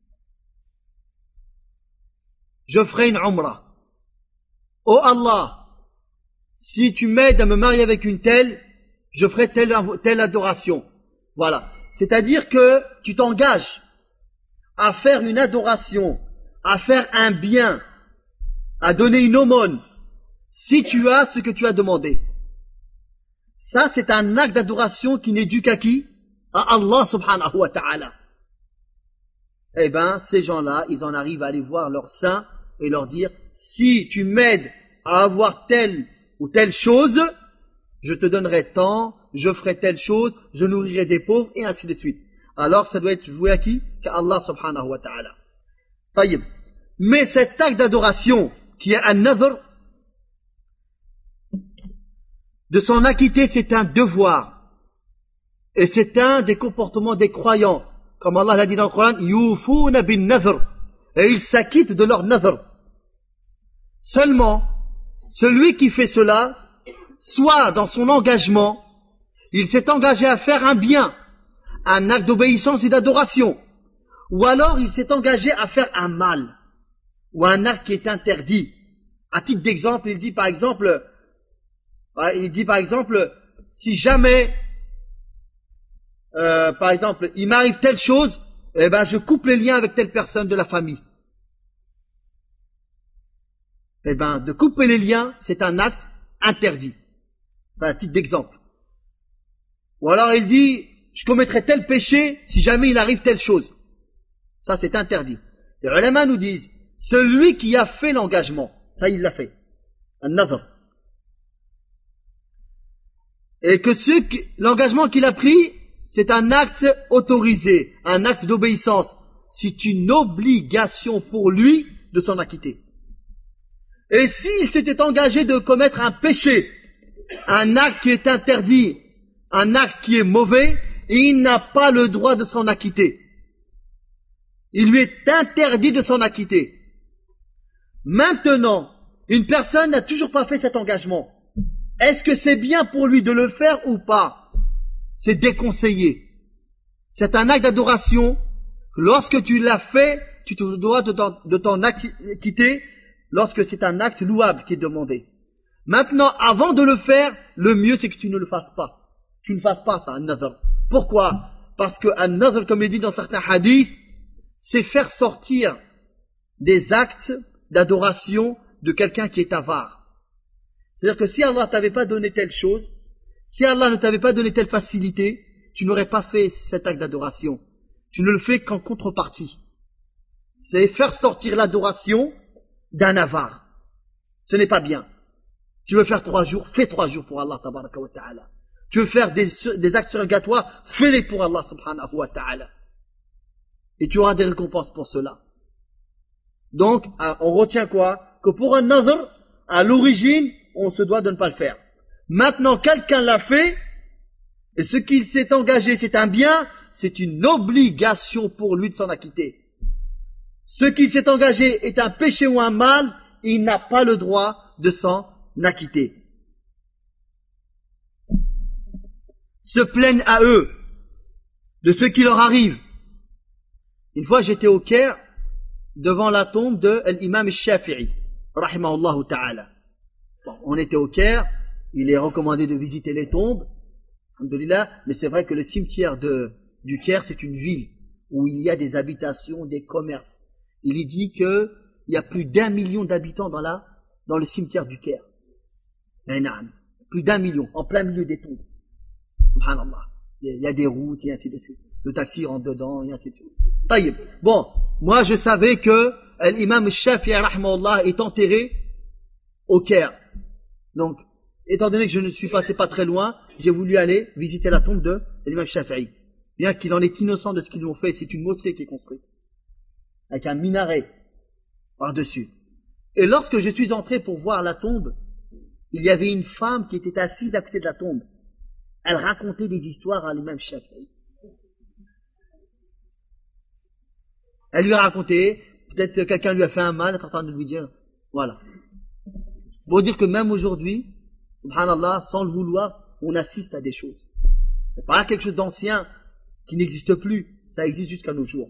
Speaker 1: je ferai une umrah. Oh Allah, si tu m'aides à me marier avec une telle, je ferai telle adoration. Voilà. C'est-à-dire que tu t'engages à faire une adoration, à faire un bien, à donner une aumône, si tu as ce que tu as demandé. Ça, c'est un acte d'adoration qui n'est dû qu'à qui? À Allah subhanahu wa ta'ala. eh ben, ces gens-là, ils en arrivent à aller voir leurs saints et leur dire, si tu m'aides à avoir telle ou telle chose, je te donnerai tant, je ferai telle chose, je nourrirai des pauvres, et ainsi de suite. Alors que ça doit être voué à qui? Qu'à Allah subhanahu wa ta'ala. Taïb. Mais cet acte d'adoration, qui est un nadhr, de s'en acquitter, c'est un devoir. Et c'est un des comportements des croyants. Comme Allah l'a dit dans le Coran, Yufuna bin nadhr. Et ils s'acquittent de leur nadhr. Seulement, celui qui fait cela, soit dans son engagement, il s'est engagé à faire un bien, un acte d'obéissance et d'adoration, ou alors il s'est engagé à faire un mal, ou un acte qui est interdit. À titre d'exemple, il dit par exemple, si jamais, par exemple, il m'arrive telle chose, eh ben je coupe les liens avec telle personne de la famille. Eh ben, de couper les liens, c'est un acte interdit. C'est un titre d'exemple. Ou alors il dit, je commettrai tel péché si jamais il arrive telle chose. Ça, c'est interdit. Les ulama nous disent, celui qui a fait l'engagement, ça il l'a fait, un nadhr. Et que l'engagement qu'il a pris, c'est un acte autorisé, un acte d'obéissance. C'est une obligation pour lui de s'en acquitter. Et s'il s'était engagé de commettre un péché, un acte qui est interdit, un acte qui est mauvais, il n'a pas le droit de s'en acquitter. Il lui est interdit de s'en acquitter. Maintenant, une personne n'a toujours pas fait cet engagement. Est-ce que c'est bien pour lui de le faire ou pas? C'est déconseillé. C'est un acte d'adoration. Lorsque tu l'as fait, tu te dois de t'en acquitter lorsque c'est un acte louable qui est demandé. Maintenant, avant de le faire, le mieux c'est que tu ne le fasses pas. Tu ne fasses pas ça, un nadhr. Pourquoi? Parce que un nadhr, comme il dit dans certains hadiths, c'est faire sortir des actes d'adoration de quelqu'un qui est avare. C'est-à-dire que si Allah t'avait pas donné telle chose, si Allah ne t'avait pas donné telle facilité, tu n'aurais pas fait cet acte d'adoration. Tu ne le fais qu'en contrepartie. C'est faire sortir l'adoration d'un avare. Ce n'est pas bien. Tu veux faire 3 jours, fais 3 jours pour Allah tabaraka wa ta'ala. Tu veux faire des actes surrogatoires, fais-les pour Allah subhanahu wa ta'ala. Et tu auras des récompenses pour cela. Donc, on retient quoi? Que pour un nadhr, à l'origine, on se doit de ne pas le faire. Maintenant, quelqu'un l'a fait, et ce qu'il s'est engagé, c'est un bien, c'est une obligation pour lui de s'en acquitter. Ce qu'il s'est engagé est un péché ou un mal, il n'a pas le droit de s'en acquitter. Se plaignent à eux de ce qui leur arrive. Une fois, j'étais au Caire, devant la tombe de l'imam Shafi'i, rahimahullah ta'ala. Bon, on était au Caire, il est recommandé de visiter les tombes, alhamdoulilah, mais c'est vrai que le cimetière du Caire, c'est une ville où il y a des habitations, des commerces. Il est dit qu'il y a plus d'1 million d'habitants dans le cimetière du Caire. Plus d'1 million, en plein milieu des tombes. Subhanallah. Il y a des routes, et ainsi de suite. Le taxi rentre dedans, et ainsi de suite. Taïb. Bon, moi je savais que l'imam Shafi'i rahimahullah est enterré au Caire. Donc, étant donné que je ne suis passé pas très loin, j'ai voulu aller visiter la tombe de l'imam Shafi'i. Bien qu'il en est innocent de ce qu'ils ont fait, c'est une mosquée qui est construite. Avec un minaret par-dessus. Et lorsque je suis entré pour voir la tombe, il y avait une femme qui était assise à côté de la tombe. Elle racontait des histoires à l'imam Shafi'i. Elle lui a raconté, peut-être que quelqu'un lui a fait un mal, elle est en train de lui dire, voilà. Pour dire que même aujourd'hui, subhanallah, sans le vouloir, on assiste à des choses. C'est pas quelque chose d'ancien qui n'existe plus, ça existe jusqu'à nos jours.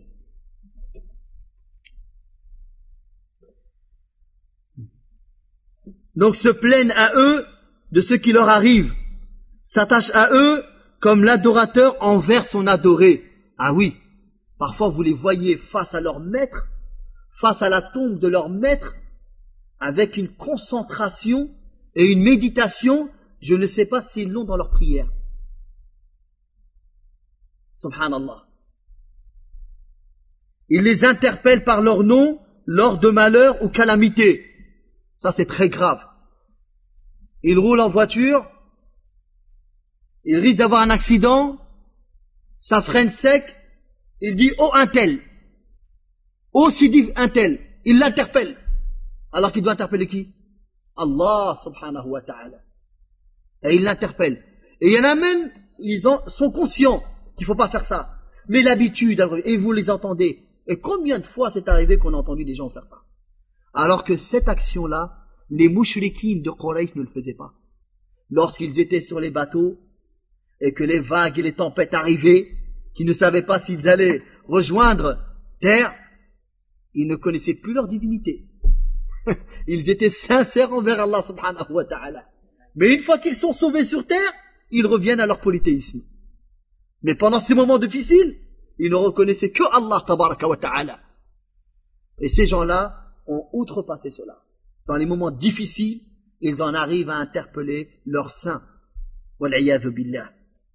Speaker 1: Donc se plaignent à eux de ce qui leur arrive, s'attachent à eux comme l'adorateur envers son adoré. Ah oui, parfois vous les voyez face à leur maître, face à la tombe de leur maître, avec une concentration et une méditation, je ne sais pas s'ils l'ont dans leur prière. Subhanallah. Il les interpelle par leur nom lors de malheurs ou calamités. Ça, c'est très grave. Il roule en voiture, il risque d'avoir un accident, ça freine sec, il dit « Oh, un tel !» Oh, Sidi, un tel. Il l'interpelle. Alors qu'il doit interpeller qui? Allah subhanahu wa ta'ala. Et il l'interpelle. Et il y en a même, sont conscients qu'il ne faut pas faire ça. Mais l'habitude, et vous les entendez. Et combien de fois c'est arrivé qu'on a entendu des gens faire ça? Alors que cette action-là, les mouchriquines de Quraysh ne le faisaient pas. Lorsqu'ils étaient sur les bateaux, et que les vagues et les tempêtes arrivaient, qu'ils ne savaient pas s'ils allaient rejoindre terre, ils ne connaissaient plus leur divinité. Ils étaient sincères envers Allah subhanahu wa ta'ala. Mais une fois qu'ils sont sauvés sur terre, ils reviennent à leur polythéisme. Mais pendant ces moments difficiles, ils ne reconnaissaient que Allah tabaraka wa ta'ala. Et ces gens-là ont outrepassé cela. Dans les moments difficiles, ils en arrivent à interpeller leurs saints. Wal'iyadhu billah.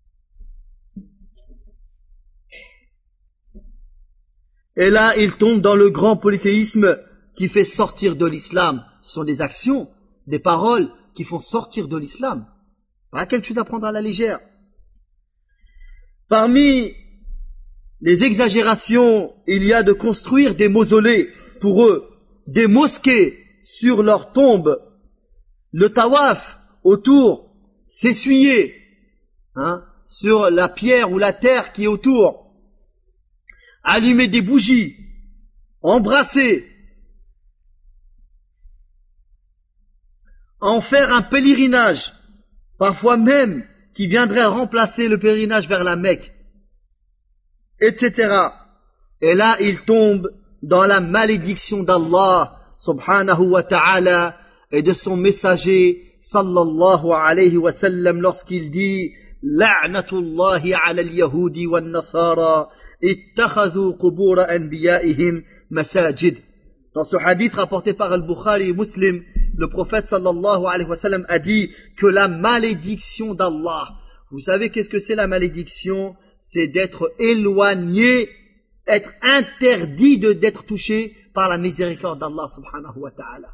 Speaker 1: Et là, ils tombent dans le grand polythéisme qui fait sortir de l'islam. Ce sont des actions, des paroles qui font sortir de l'islam. Pas quelque chose à prendre à la légère. Parmi les exagérations, il y a de construire des mausolées pour eux, des mosquées sur leurs tombes, le tawaf autour, s'essuyer sur la pierre ou la terre qui est autour, allumer des bougies, embrasser, en faire un pèlerinage, parfois même qui viendrait remplacer le pèlerinage vers la Mecque, etc. Et là, il tombe dans la malédiction d'Allah subhanahu wa ta'ala et de son messager sallallahu alayhi wa sallam lorsqu'il dit la'natullahi ala al-yahudi wa an-nasara ittakhadhu qubur anbiya'ihim masajid. Dans ce hadith rapporté par Al-Bukhari et Muslim, le prophète sallallahu alayhi wa sallam a dit que la malédiction d'Allah, vous savez qu'est-ce que c'est la malédiction? C'est d'être éloigné, être interdit d'être touché par la miséricorde d'Allah subhanahu wa ta'ala.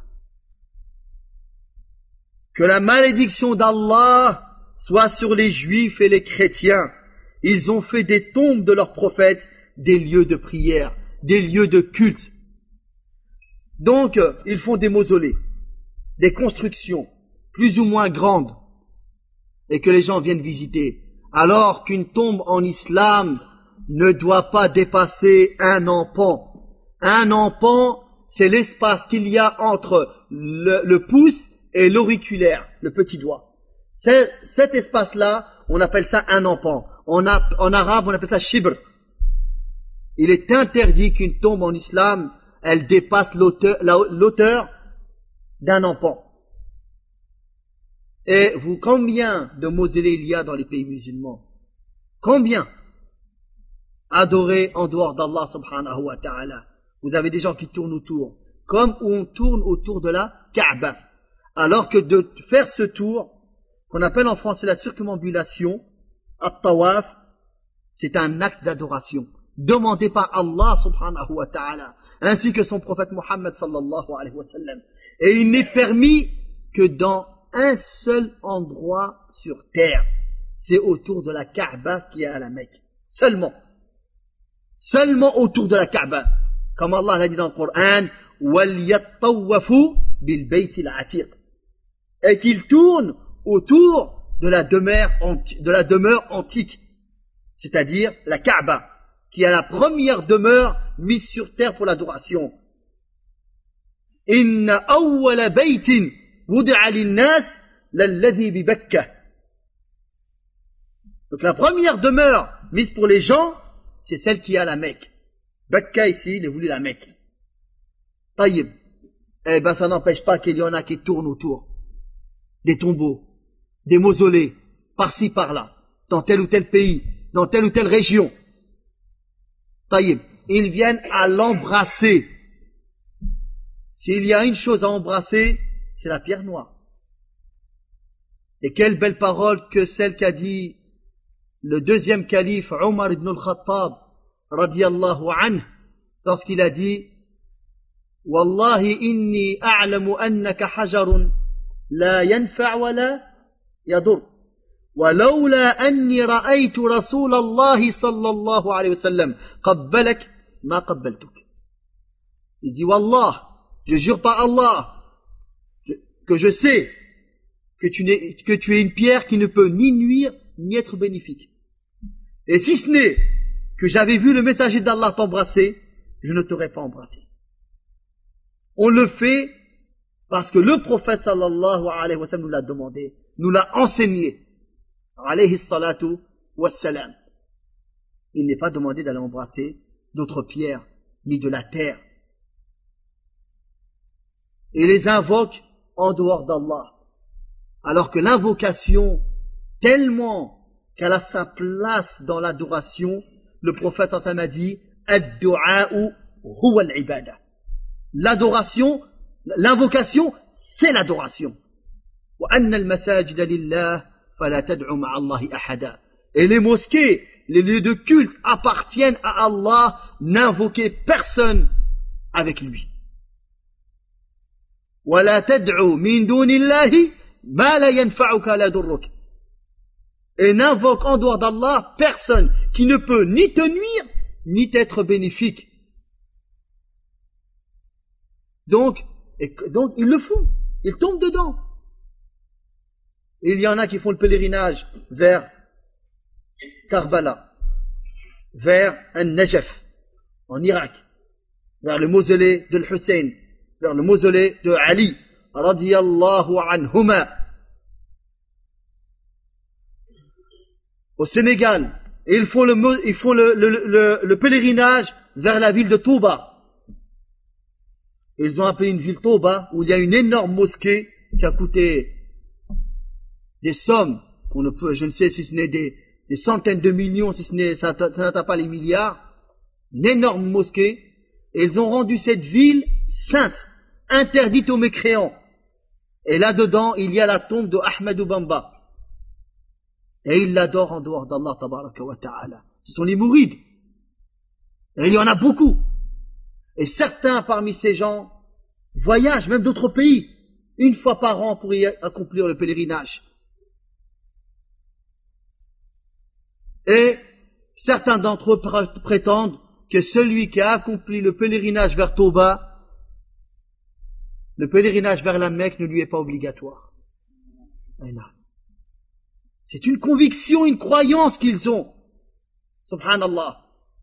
Speaker 1: Que la malédiction d'Allah soit sur les juifs et les chrétiens. Ils ont fait des tombes de leurs prophètes des lieux de prière, des lieux de culte. Donc, ils font des mausolées, des constructions plus ou moins grandes et que les gens viennent visiter. Alors qu'une tombe en islam ne doit pas dépasser un empan. Un empan, c'est l'espace qu'il y a entre le pouce et l'auriculaire, le petit doigt. Cet espace-là, on appelle ça un empan. En arabe, on appelle ça shibr. Il est interdit qu'une tombe en islam, elle dépasse l'auteur d'un empan. Et combien de mausolées il y a dans les pays musulmans? Combien? Adorés en dehors d'Allah subhanahu wa ta'ala. Vous avez des gens qui tournent autour, comme on tourne autour de la Kaaba. Alors que de faire ce tour, qu'on appelle en français la circumambulation, at-tawaf, c'est un acte d'adoration, demandé par Allah subhanahu wa ta'ala, ainsi que son prophète Muhammad sallallahu alayhi wa sallam. Et il n'est permis que dans un seul endroit sur terre, c'est autour de la Kaaba qui est à la Mecque. Seulement autour de la Kaaba. Comme Allah l'a dit dans le Coran, وَلْيَطَّوَّفُوا بِالْبَيْتِ الْعَتِيقِ. Et qu'il tourne autour de la demeure antique, c'est-à-dire la Kaaba, qui est la première demeure mise sur terre pour l'adoration. Inna awwala baytin wudi'a lin-nas lalladhi bi Bakkah. Donc la première demeure mise pour les gens, c'est celle qui est à la Mecque. Bakka ici, il est voulu la Mecque. Taïb. Eh ben, ça n'empêche pas qu'il y en a qui tournent autour. Des tombeaux, des mausolées, par-ci, par-là, dans tel ou tel pays, dans telle ou telle région. Taïb. Ils viennent à l'embrasser. S'il y a une chose à embrasser, c'est la pierre noire. Et quelle belle parole que celle qu'a dit le deuxième calife Omar ibn al-Khattab radiyallahu anhu lorsqu'il a dit Wallahi inni a'lamu annaka hajarun la yanfa' wa la yadur. ولولا أني رأيت رسول الله صلى الله عليه وسلم قبلك ما قبلتك. Il dit Wallah, je jure par Allah que je sais que tu es une pierre qui ne peut ni nuire ni être bénéfique. Et si ce n'est que j'avais vu le messager d'Allah t'embrasser, je ne t'aurais pas embrassé. On le fait parce que le prophète sallallahu alayhi wa sallam nous l'a demandé, nous l'a enseigné. Alayhi salatu wassalam. Il n'est pas demandé d'aller embrasser d'autres pierres, ni de la terre. Et les invoque en dehors d'Allah. Alors que l'invocation, tellement qu'elle a sa place dans l'adoration, le prophète sallallahu alayhi wa sallam a dit, ad-du'a'u huwa al-ibada. L'adoration, l'invocation, c'est l'adoration. Wa anna al-masajida lillah. Et les mosquées, les lieux de culte appartiennent à Allah, n'invoquez personne avec lui. Et n'invoque en dehors d'Allah personne qui ne peut ni te nuire, ni t'être bénéfique. Donc ils le font, ils tombent dedans. Et il y en a qui font le pèlerinage vers Karbala, vers An-Najaf, en Irak, vers le mausolée de Hussein, vers le mausolée de Ali, radiyallahu anhuma. Au Sénégal, et ils font le pèlerinage vers la ville de Touba. Ils ont appelé une ville Touba, où il y a une énorme mosquée qui a coûté des sommes qu'on ne peut, je ne sais si ce n'est des centaines de millions, si ce n'est, ça n'atteint pas les milliards, une énorme mosquée, et ils ont rendu cette ville sainte, interdite aux mécréants. Et là-dedans, il y a la tombe de Ahmadou Bamba. Et ils l'adorent en dehors d'Allah tabaraka wa ta'ala. Ce sont les mourides. Et il y en a beaucoup. Et certains parmi ces gens voyagent même d'autres pays, une fois par an pour y accomplir le pèlerinage. Et certains d'entre eux prétendent que celui qui a accompli le pèlerinage vers Touba, le pèlerinage vers la Mecque ne lui est pas obligatoire. C'est une conviction, une croyance qu'ils ont. Subhanallah.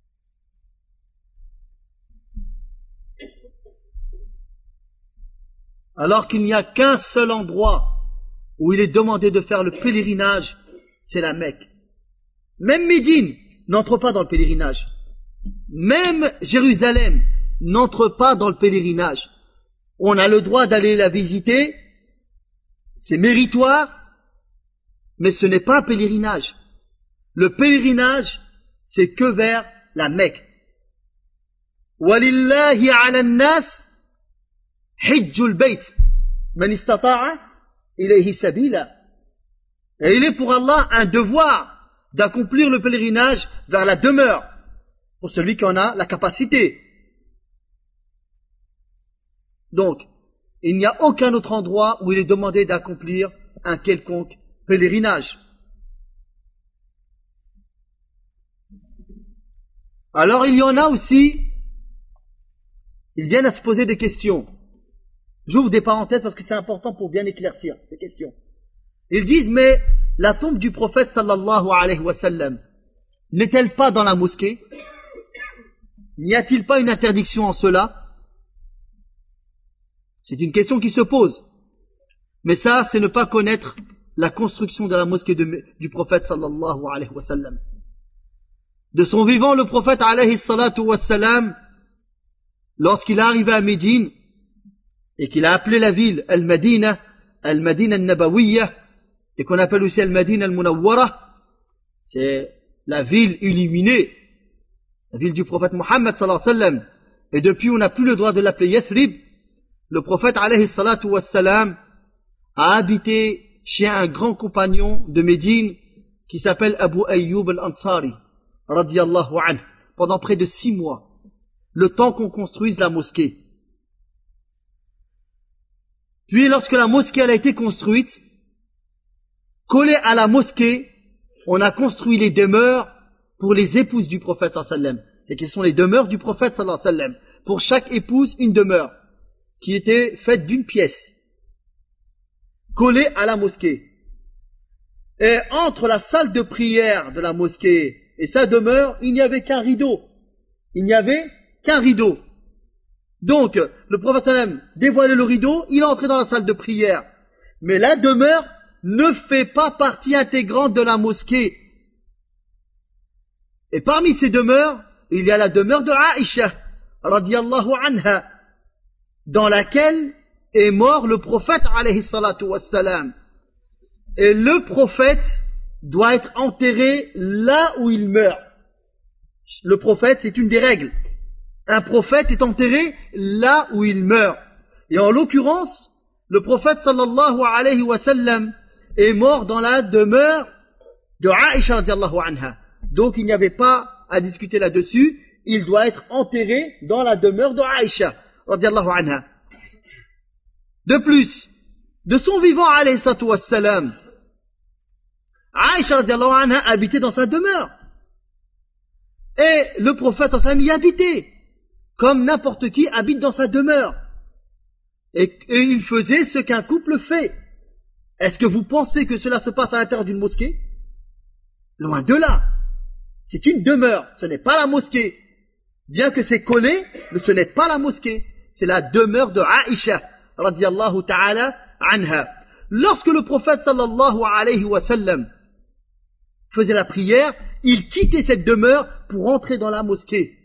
Speaker 1: Alors qu'il n'y a qu'un seul endroit où il est demandé de faire le pèlerinage, c'est la Mecque. Même Médine n'entre pas dans le pèlerinage. Même Jérusalem n'entre pas dans le pèlerinage. On a le droit d'aller la visiter, c'est méritoire, mais ce n'est pas un pèlerinage. Le pèlerinage, c'est que vers la Mecque. وَلِلَّهِ عَلَى النَّاسِ حِجُّ الْبَيْتِ مَنِ اسْتَطَاعَ إِلَيْهِ سَبِيلًا. Et il est pour Allah un devoir d'accomplir le pèlerinage vers la demeure, pour celui qui en a la capacité. Donc, il n'y a aucun autre endroit où il est demandé d'accomplir un quelconque pèlerinage. Alors il y en a aussi, ils viennent à se poser des questions. J'ouvre des parenthèses parce que c'est important pour bien éclaircir ces questions. Ils disent, mais la tombe du prophète sallallahu alayhi wa sallam n'est-elle pas dans la mosquée? N'y a-t-il pas une interdiction en cela? C'est une question qui se pose. Mais ça, c'est ne pas connaître la construction de la mosquée du prophète sallallahu alayhi wa sallam. De son vivant, le prophète alayhi salatu wa sallam, lorsqu'il est arrivé à Médine, et qu'il a appelé la ville Al-Madina al-Nabawiyya, et qu'on appelle aussi Al-Madina al-Munawwara, c'est la ville illuminée, la ville du prophète Mohammed sallallahu alayhi wa sallam, et depuis on n'a plus le droit de l'appeler Yathrib. Le prophète alayhi salatu wa sallam a habité chez un grand compagnon de Médine qui s'appelle Abu Ayyub al-Ansari radiyallahu anhu pendant près de 6 mois. le temps qu'on construise la mosquée. Puis lorsque la mosquée elle a été construite, collé à la mosquée, on a construit les demeures pour les épouses du prophète sallallahu alayhi wa sallam. Et qui sont les demeures du prophète sallallahu alayhi wa sallam. Pour chaque épouse, une demeure qui était faite d'une pièce, collée à la mosquée. Et entre la salle de prière de la mosquée et sa demeure, il n'y avait qu'un rideau. Il n'y avait qu'un rideau. Donc, le prophète sallallahu alayhi wa sallam dévoilait le rideau, il entrait dans la salle de prière. Mais la demeure ne fait pas partie intégrante de la mosquée. Et parmi ces demeures, il y a la demeure de Aïcha, radiyallahu anha, dans laquelle est mort le prophète, alayhi salatu wassalam. Et le prophète doit être enterré là où il meurt. Le prophète, c'est une des règles. Un prophète est enterré là où il meurt. Et en l'occurrence, le prophète sallallahu alayhi wa sallam est mort dans la demeure de Aïcha radiyallahu anha. Donc il n'y avait pas à discuter là-dessus, il doit être enterré dans la demeure de Aïcha radiyallahu anha. De plus, de son vivant alayhi salatu wassalam, Aïcha radiyallahu anha habitait dans sa demeure. Et le prophète sallallahu alayhi wa sallam y habitait, comme n'importe qui habite dans sa demeure. Et il faisait ce qu'un couple fait. Est-ce que vous pensez que cela se passe à l'intérieur d'une mosquée? Loin de là. C'est une demeure, ce n'est pas la mosquée. Bien que c'est collé, mais ce n'est pas la mosquée. C'est la demeure de Aïcha, radiyallahu ta'ala anha. Lorsque le prophète sallallahu alayhi wa sallam faisait la prière, il quittait cette demeure pour entrer dans la mosquée.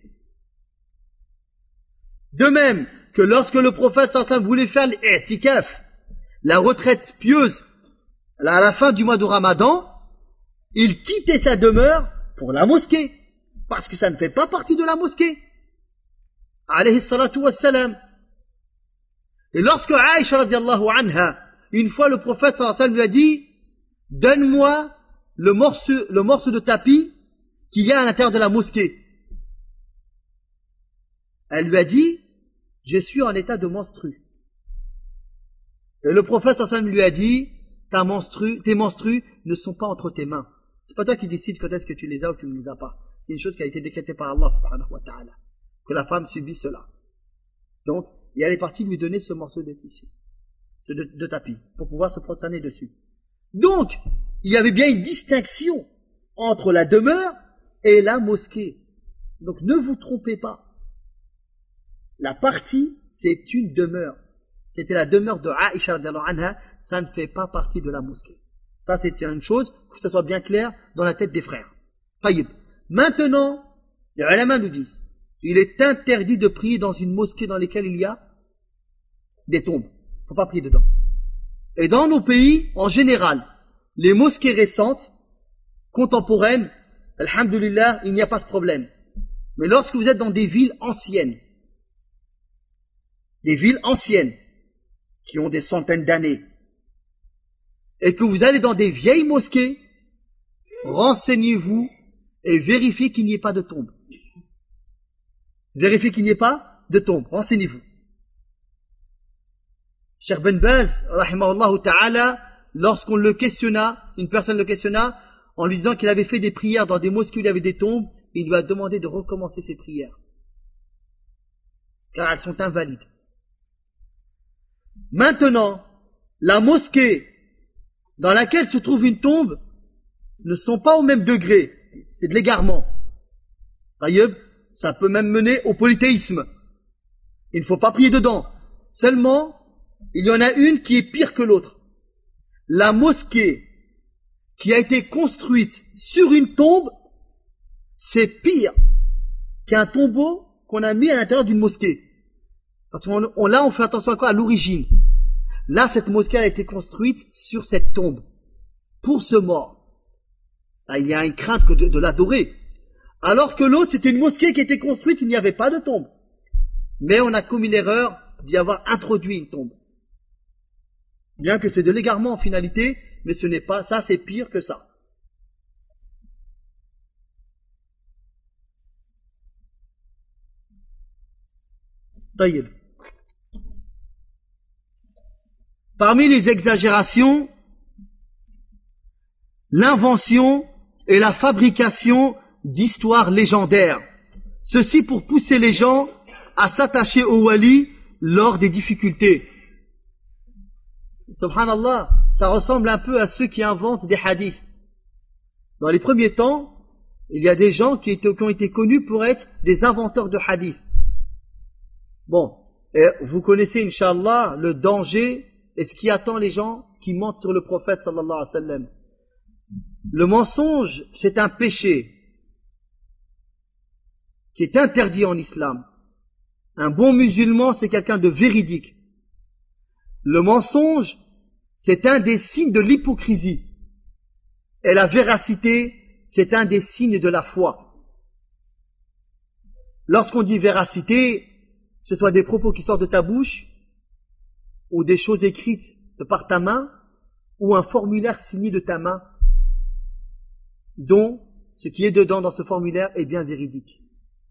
Speaker 1: De même que lorsque le prophète sallallahu alayhi wa sallam voulait faire l'i'tikaf, la retraite pieuse, à la fin du mois de Ramadan, il quittait sa demeure pour la mosquée, parce que ça ne fait pas partie de la mosquée. Alayhi salatu wassalam. Et lorsque Aïcha radiallahu anha, une fois le prophète sallallahu alayhi wa sallam lui a dit, donne-moi le morceau de tapis qu'il y a à l'intérieur de la mosquée. Elle lui a dit, je suis en état de menstru. Et le prophète sallallahu alayhi wa sallam lui a dit, tes menstrues ne sont pas entre tes mains. C'est pas toi qui décides quand est-ce que tu les as ou tu ne les as pas. C'est une chose qui a été décrétée par Allah subhanahu wa ta'ala. Que la femme subit cela. Donc, et elle est partie lui donner ce morceau de tissu, de tapis, pour pouvoir se prosterner dessus. Donc, il y avait bien une distinction entre la demeure et la mosquée. Donc, ne vous trompez pas. La partie, c'est une demeure. C'était la demeure de Aïcha radhiyallahu anha, ça ne fait pas partie de la mosquée. Ça, c'est une chose, que ça soit bien clair dans la tête des frères. Taïb. Maintenant, les ulama nous disent, il est interdit de prier dans une mosquée dans laquelle il y a des tombes. Il ne faut pas prier dedans. Et dans nos pays, en général, les mosquées récentes, contemporaines, alhamdulillah, il n'y a pas ce problème. Mais lorsque vous êtes dans des villes anciennes, qui ont des centaines d'années, et que vous allez dans des vieilles mosquées, renseignez-vous et vérifiez qu'il n'y ait pas de tombe. Vérifiez qu'il n'y ait pas de tombe. Renseignez-vous. Cheikh Ben Baz, rahimahullah ta'ala, lorsqu'on le questionna, une personne le questionna, en lui disant qu'il avait fait des prières dans des mosquées où il y avait des tombes, il lui a demandé de recommencer ses prières. Car elles sont invalides. Maintenant, la mosquée dans laquelle se trouve une tombe ne sont pas au même degré. C'est de l'égarement. D'ailleurs, ça peut même mener au polythéisme. Il ne faut pas prier dedans. Seulement, il y en a une qui est pire que l'autre. La mosquée qui a été construite sur une tombe, c'est pire qu'un tombeau qu'on a mis à l'intérieur d'une mosquée. Parce que là, on fait attention à quoi? À l'origine. Là, cette mosquée a été construite sur cette tombe, pour ce mort. Là, il y a une crainte de l'adorer. Alors que l'autre, c'était une mosquée qui était construite, il n'y avait pas de tombe. Mais on a commis l'erreur d'y avoir introduit une tombe. Bien que c'est de l'égarement en finalité, mais ce n'est pas ça, c'est pire que ça. طيب. Parmi les exagérations, l'invention et la fabrication d'histoires légendaires. Ceci pour pousser les gens à s'attacher au wali lors des difficultés. Subhanallah, ça ressemble un peu à ceux qui inventent des hadiths. Dans les premiers temps, il y a des gens qui ont été connus pour être des inventeurs de hadiths. Bon, et vous connaissez, Inch'Allah, le danger et ce qui attend les gens qui mentent sur le prophète, sallallahu alayhi wa sallam. Le mensonge, c'est un péché qui est interdit en islam. Un bon musulman, c'est quelqu'un de véridique. Le mensonge, c'est un des signes de l'hypocrisie. Et la véracité, c'est un des signes de la foi. Lorsqu'on dit véracité, que ce soit des propos qui sortent de ta bouche, ou des choses écrites par ta main, ou un formulaire signé de ta main, dont ce qui est dedans dans ce formulaire est bien véridique.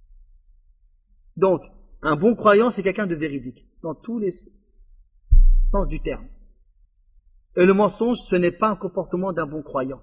Speaker 1: Donc, un bon croyant, c'est quelqu'un de véridique, dans tous les sens du terme. Et le mensonge, ce n'est pas un comportement d'un bon croyant.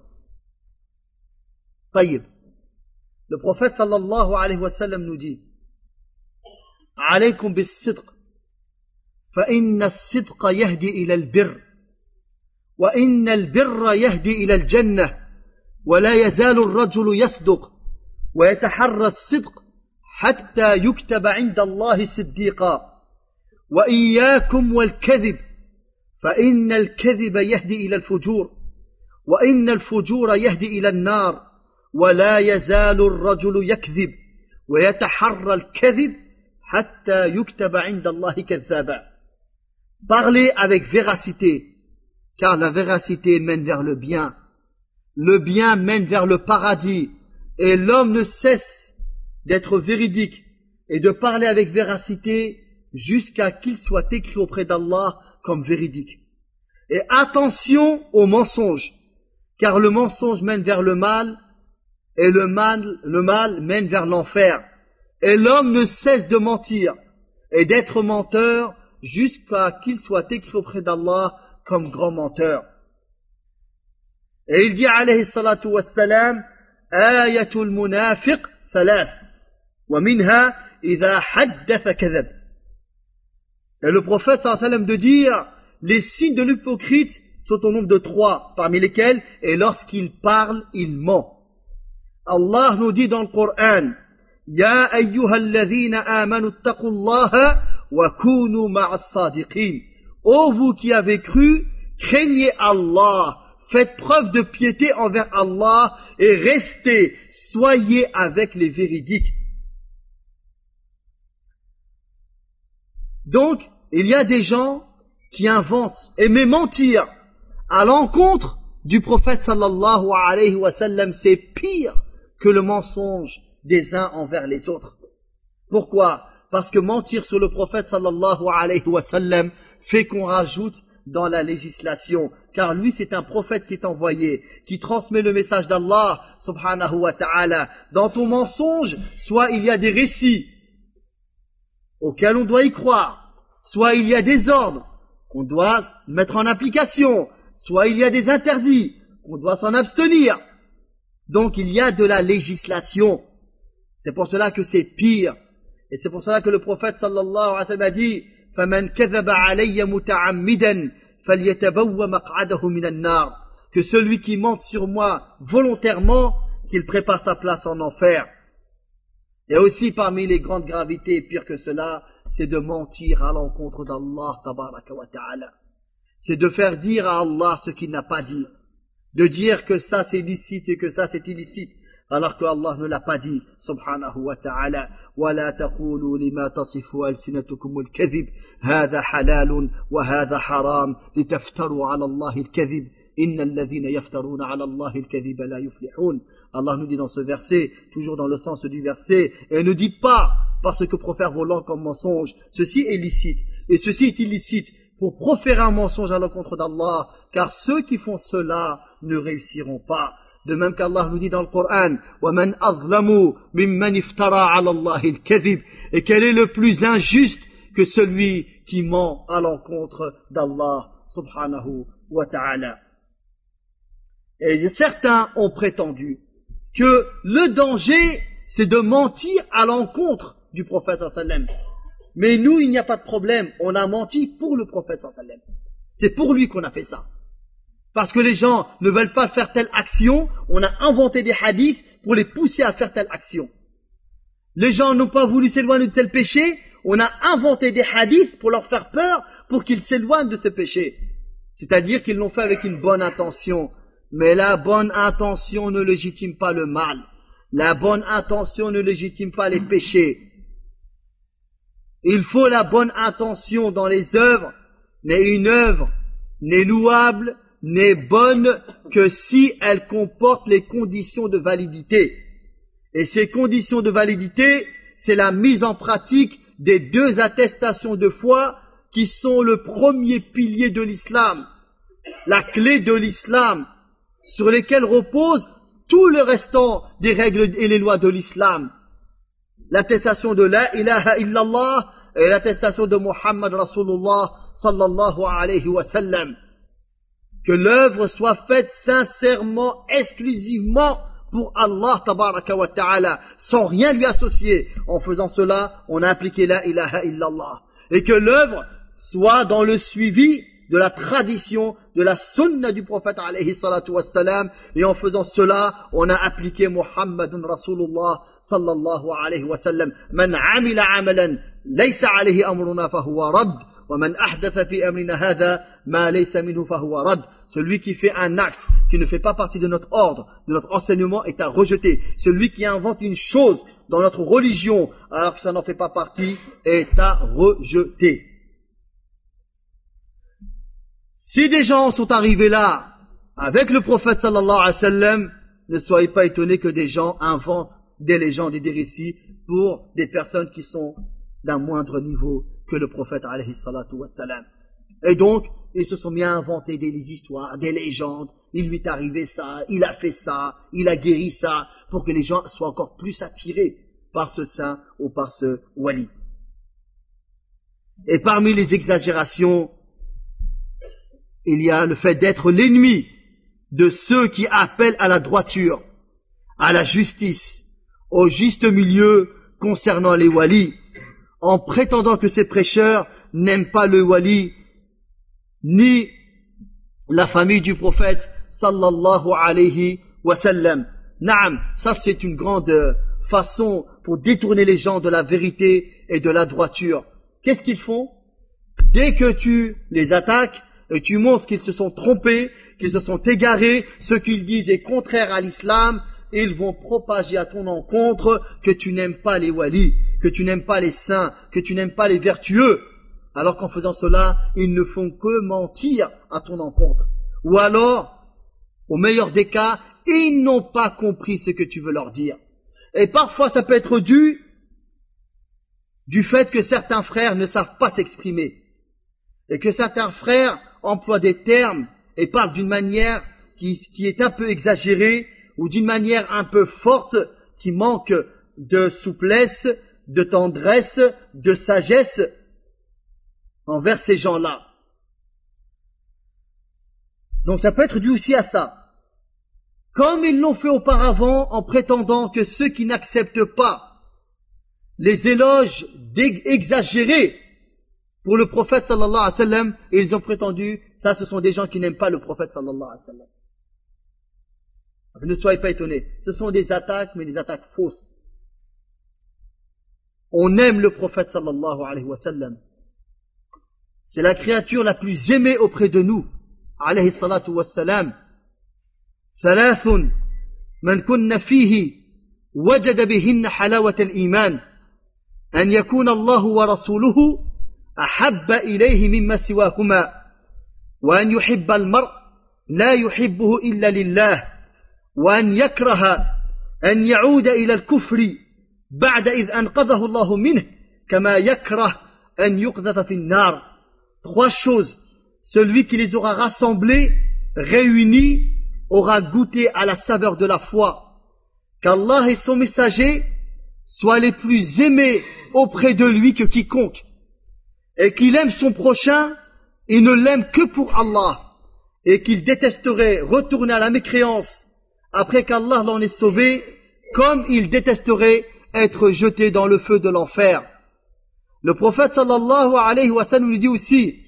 Speaker 1: Taïb. Le prophète sallallahu alayhi wa sallam nous dit, alaykum bis-sidq, fa inna as-sidqa yahdi ila al-birr, wa inna al-birra yahdi ila al-jannah, wa la yazalu ar-rajulu yasduq, wa yataharra as-sidq, hatta yuktaba 'inda Allah siddiqa, wa iyyakum wal-kadhib, fa inna al-kadhiba yahdi ila al-fujur, wa inna al-fujura yahdi ila an-nar, ولا يزال الرجل يكذب ويتحرى الكذب حتى يكتب عند الله كذابا. Parlez avec véracité, car la véracité mène vers le bien mène vers le paradis, et l'homme ne cesse d'être véridique et de parler avec véracité jusqu'à qu'il soit écrit auprès d'Allah comme véridique. Et attention au mensonge, car le mensonge mène vers le mal, et le mal mène vers l'enfer. Et l'homme ne cesse de mentir et d'être menteur jusqu'à qu'il soit écrit auprès d'Allah comme grand menteur. Et il dit alayhi salatu wassalam, ayatul munafiq thalath, wa minha idha haddatha kadhab. Et le prophète sallallahu alayhi wa sallam de dire, les signes de l'hypocrite sont au nombre de 3, parmi lesquels, et lorsqu'il parle, il ment. Allah nous dit dans le Coran, Ya ayyuhalladhina amanu taqullaha wa kunu ma'as sadiqin. Ô vous qui avez cru, craignez Allah, faites preuve de piété envers Allah et restez, soyez avec les véridiques. Donc, il y a des gens qui inventent et même mentir à l'encontre du prophète sallallahu alayhi wa sallam, c'est pire que le mensonge des uns envers les autres. Pourquoi? Parce que mentir sur le prophète sallallahu alayhi wa sallam fait qu'on rajoute dans la législation, car lui c'est un prophète qui est envoyé, qui transmet le message d'Allah subhanahu wa ta'ala. Dans ton mensonge, soit il y a des récits auxquels on doit y croire, soit il y a des ordres qu'on doit mettre en application, soit il y a des interdits qu'on doit s'en abstenir. Donc il y a de la législation. C'est pour cela que c'est pire. Et c'est pour cela que le prophète sallallahu alayhi wa sallam a dit, فَمَنْ كَذَبَ عَلَيَّ مُتَعَمِّدًا فَلْيَتَبَوَّ مَقْعَدَهُ مِنَ النَّارِ. Que celui qui mente sur moi volontairement, qu'il prépare sa place en enfer. Et aussi parmi les grandes gravités, pire que cela, c'est de mentir à l'encontre d'Allah tabaraka wa ta'ala. C'est de faire dire à Allah ce qu'il n'a pas dit. De dire que ça c'est licite et que ça c'est illicite, alors que Allah ne l'a pas dit, subhanahu wa ta'ala. وَلَا تَقُولُوا لِمَا تَصِفُ أَلْسِنَتُكُمُ الْكَذِبِ هَذَا حَلَالٌ وَهَذَا حَرَامٌ لِتَفْتَرُوا عَلَى اللَّهِ الْكَذِبِ إِنَّ الَّذِينَ يَفْتَرُونَ عَلَى اللَّهِ الْكَذِبَ لَا يُفْلِحُونَ. Allah nous dit dans ce verset, toujours dans le sens du verset, et ne dites pas, parce que profère vos langues comme mensonge, ceci est licite, et ceci est illicite, pour proférer un mensonge à l'encontre d'Allah, car ceux qui font cela ne réussiront pas. De même qu'Allah nous dit dans le Coran, وَمَنْ أَظْلَمُ مِمَّنْ اِفْتَرَى عَلَى اللَّهِ الْكَذِبِ. Et quel est le plus injuste que celui qui ment à l'encontre d'Allah subhanahu wa ta'ala. Et certains ont prétendu que le danger, c'est de mentir à l'encontre du prophète sallam. Mais nous, il n'y a pas de problème. On a menti pour le prophète sallam. C'est pour lui qu'on a fait ça. Parce que les gens ne veulent pas faire telle action, on a inventé des hadiths pour les pousser à faire telle action. Les gens n'ont pas voulu s'éloigner de tel péché, on a inventé des hadiths pour leur faire peur, pour qu'ils s'éloignent de ce péché. C'est-à-dire qu'ils l'ont fait avec une bonne intention. Mais la bonne intention ne légitime pas le mal. La bonne intention ne légitime pas les péchés. Il faut la bonne intention dans les œuvres, mais une œuvre n'est louable, n'est bonne que si elle comporte les conditions de validité. Et ces conditions de validité, c'est la mise en pratique des 2 attestations de foi qui sont le premier pilier de l'islam, la clé de l'islam, sur lesquelles repose tout le restant des règles et les lois de l'islam. L'attestation de la ilaha illallah et l'attestation de Muhammad Rasulullah sallallahu alayhi wa sallam. Que l'œuvre soit faite sincèrement, exclusivement pour Allah tabaraka wa ta'ala, sans rien lui associer. En faisant cela, on a appliqué la ilaha illallah. Et que l'œuvre soit dans le suivi de la tradition, de la sunna du prophète alayhi salatu wassalam, et en faisant cela, on a appliqué Muhammadun Rasulullah sallallahu alayhi wa sallam. Man amila amalan laysa alayhi amruna fahuwa rad, wa man ahdatha fi amrina hadha ma laysa minhu fahuwa rad. Celui qui fait un acte qui ne fait pas partie de notre ordre, de notre enseignement, est à rejeter. Celui qui invente une chose dans notre religion alors que ça n'en fait pas partie est à rejeter. Si des gens sont arrivés là avec le prophète sallallahu alayhi wa sallam, ne soyez pas étonnés que des gens inventent des légendes et des récits pour des personnes qui sont d'un moindre niveau que le prophète alayhi salatu wa sallam. Et donc, ils se sont mis à inventer des histoires, des légendes. Il lui est arrivé ça, il a fait ça, il a guéri ça, pour que les gens soient encore plus attirés par ce saint ou par ce wali. Et parmi les exagérations, il y a le fait d'être l'ennemi de ceux qui appellent à la droiture, à la justice, au juste milieu concernant les walis, en prétendant que ces prêcheurs n'aiment pas le wali, ni la famille du prophète sallallahu alayhi wa sallam. Naam, ça c'est une grande façon pour détourner les gens de la vérité et de la droiture. Qu'est-ce qu'ils font? Dès que tu les attaques et tu montres qu'ils se sont trompés, qu'ils se sont égarés, ce qu'ils disent est contraire à l'islam, ils vont propager à ton encontre que tu n'aimes pas les walis, que tu n'aimes pas les saints, que tu n'aimes pas les vertueux. Alors qu'en faisant cela, ils ne font que mentir à ton encontre. Ou alors, au meilleur des cas, ils n'ont pas compris ce que tu veux leur dire. Et parfois, ça peut être dû du fait que certains frères ne savent pas s'exprimer. Et que certains frères emploient des termes et parlent d'une manière qui est un peu exagérée ou d'une manière un peu forte, qui manque de souplesse, de tendresse, de sagesse envers ces gens-là. Donc ça peut être dû aussi à ça. Comme ils l'ont fait auparavant en prétendant que ceux qui n'acceptent pas les éloges exagérés pour le prophète sallallahu alayhi wa sallam, ils ont prétendu, ça ce sont des gens qui n'aiment pas le prophète sallallahu alayhi wa sallam. Ne soyez pas étonnés, ce sont des attaques, mais des attaques fausses. On aime le prophète sallallahu alayhi wa sallam. C'est la créature la plus aimée auprès de nous, alayhi salatu wa salam. ثلاث من كن فيه وجد بهن حلاوة الإيمان أن يكون الله ورسوله أحب إليه مما سواهما وأن يحب المرء لا يحبه إلا لله وأن يكره أن يعود إلى الكفر بعد إذ أنقذه الله منه كما يكره أن يقذف في النار. Trois choses. Celui qui les aura rassemblés, réunis, aura goûté à la saveur de la foi. Qu'Allah et son messager soient les plus aimés auprès de lui que quiconque. et qu'il aime son prochain, il ne l'aime que pour Allah, et qu'il détesterait retourner à la mécréance après qu'Allah l'en ait sauvé, comme il détesterait être jeté dans le feu de l'enfer. Le prophète sallallahu alayhi wa sallam nous dit aussi: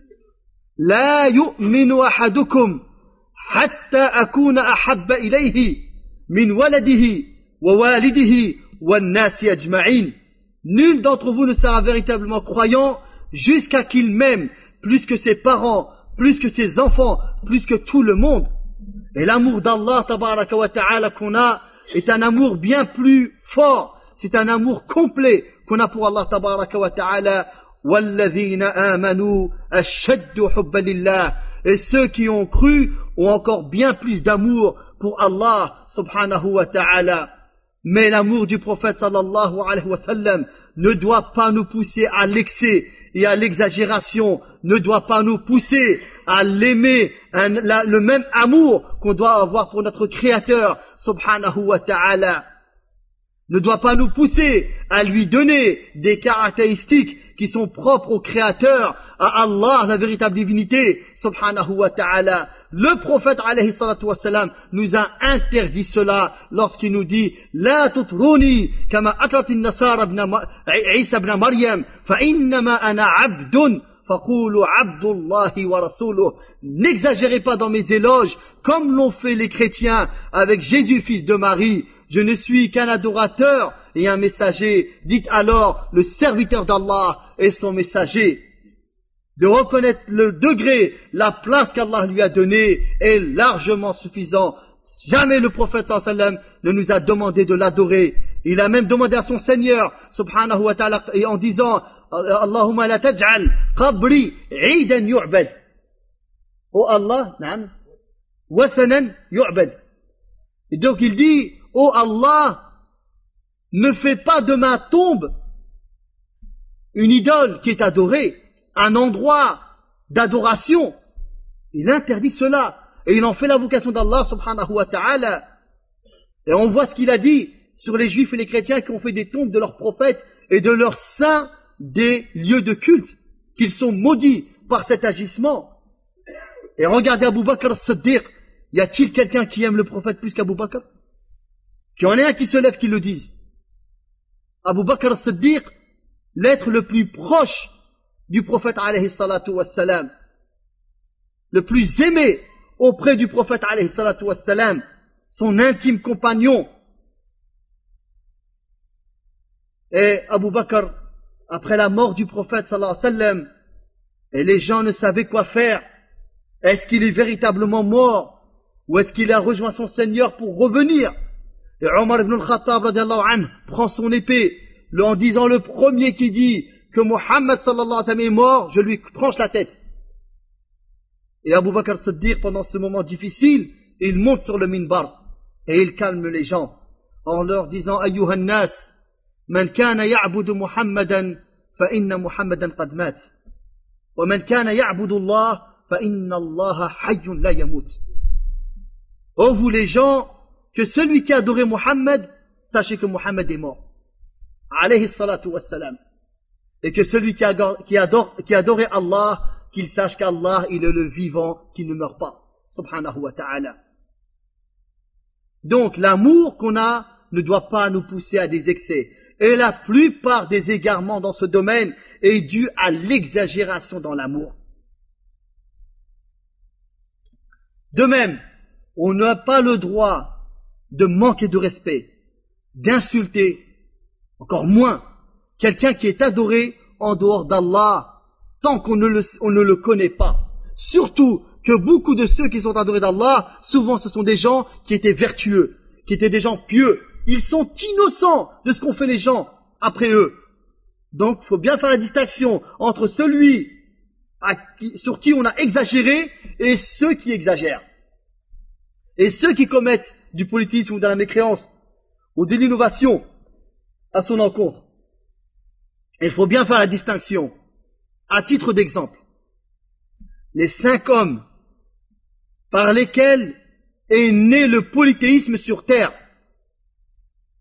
Speaker 1: La yu'minu ahadukum hatta akuna ahabba ilayhi min waladihi wa walidihi wa nasi ajma'in. Nul d'entre vous ne sera véritablement croyant jusqu'à qu'il m'aime plus que ses parents, plus que ses enfants, plus que tout le monde. Et l'amour d'Allah tabaraka wa ta'ala qu'on a est un amour bien plus fort. C'est un amour complet qu'on a pour Allah tabaraka wa ta'ala. Walladhina amanu ashaddu hubban lillah. Et ceux qui ont cru ont encore bien plus d'amour pour Allah subhanahu wa ta'ala. Mais l'amour du prophète sallallahu alayhi wa sallam ne doit pas nous pousser à l'excès et à l'exagération, ne doit pas nous pousser à l'aimer, le même amour qu'on doit avoir pour notre Créateur subhanahu wa ta'ala. Ne doit pas nous pousser à lui donner des caractéristiques qui sont propres au Créateur, à Allah, la véritable divinité, subhanahu wa ta'ala. Le prophète, alayhi salatu wa salam, nous a interdit cela lorsqu'il nous dit: La tutruni kama atratin nasara Isa ibn Maryam, fa innama ana abdun, faqulu abdullahi wa rasuluh. N'exagérez pas dans mes éloges, comme l'ont fait les chrétiens avec Jésus, fils de Marie. Je ne suis qu'un adorateur et un messager. Dites alors le serviteur d'Allah et son messager. De reconnaître le degré, la place qu'Allah lui a donnée est largement suffisant. Jamais le prophète sallallahu alayhi wa sallam ne nous a demandé de l'adorer. Il a même demandé à son Seigneur subhanahu wa ta'ala en disant: Allahumma la taj'al qabri 'idan yu'bad. Oh Allah, na'am, wathanan yu'bad. Et donc il dit: Oh Allah, ne fais pas de ma tombe une idole qui est adorée, un endroit d'adoration. Il interdit cela. Et il en fait l'invocation d'Allah subhanahu wa ta'ala. Et on voit ce qu'il a dit sur les juifs et les chrétiens qui ont fait des tombes de leurs prophètes et de leurs saints des lieux de culte, qu'ils sont maudits par cet agissement. Et regardez Abu Bakr as-Siddiq. Y a-t-il quelqu'un qui aime le prophète plus qu'Abu Bakr? Qu'il y en ait un qui se lève qui le dise. Abu Bakr as-Siddiq, l'être le plus proche du prophète alayhi salatu wassalam, le plus aimé auprès du prophète alayhi salatu wassalam, son intime compagnon. Et Abu Bakr, après la mort du prophète sallallahu alayhi wa sallam, et les gens ne savaient quoi faire. Est-ce qu'il est véritablement mort ou est-ce qu'il a rejoint son Seigneur pour revenir? Et Omar ibn al-Khattab radiallahu anhu prend son épée en disant: le premier qui dit que Mohammed sallallahu alayhi wa sallam est mort, je lui tranche la tête. Et Abu Bakr Siddiq, pendant ce moment difficile, il monte sur le minbar et il calme les gens en leur disant: Ayyuhan nas, man kana ya'budu Muhammadan fa inna Muhammadan qad mat, wa man kana ya'budu Allah fa inna Allah hayyun la yamut. Oh vous les gens, que celui qui a adoré Muhammad, sachez que Muhammad est mort. Alayhi salatu wassalam. Et que celui qui a adoré Allah, qu'il sache qu'Allah, il est le vivant qui ne meurt pas. Subhanahu wa ta'ala. Donc, l'amour qu'on a ne doit pas nous pousser à des excès. Et la plupart des égarements dans ce domaine est dû à l'exagération dans l'amour. De même, on n'a pas le droit de manquer de respect, d'insulter, encore moins, quelqu'un qui est adoré en dehors d'Allah, tant qu'on ne le connaît pas. Surtout que beaucoup de ceux qui sont adorés d'Allah, souvent ce sont des gens qui étaient vertueux, qui étaient des gens pieux. Ils sont innocents de ce qu'ont fait les gens après eux. Donc il faut bien faire la distinction entre celui sur qui on a exagéré et ceux qui exagèrent. Et ceux qui commettent du politisme ou de la mécréance ou de l'innovation à son encontre. Il faut bien faire la distinction. À titre d'exemple, les 5 hommes par lesquels est né le polythéisme sur terre,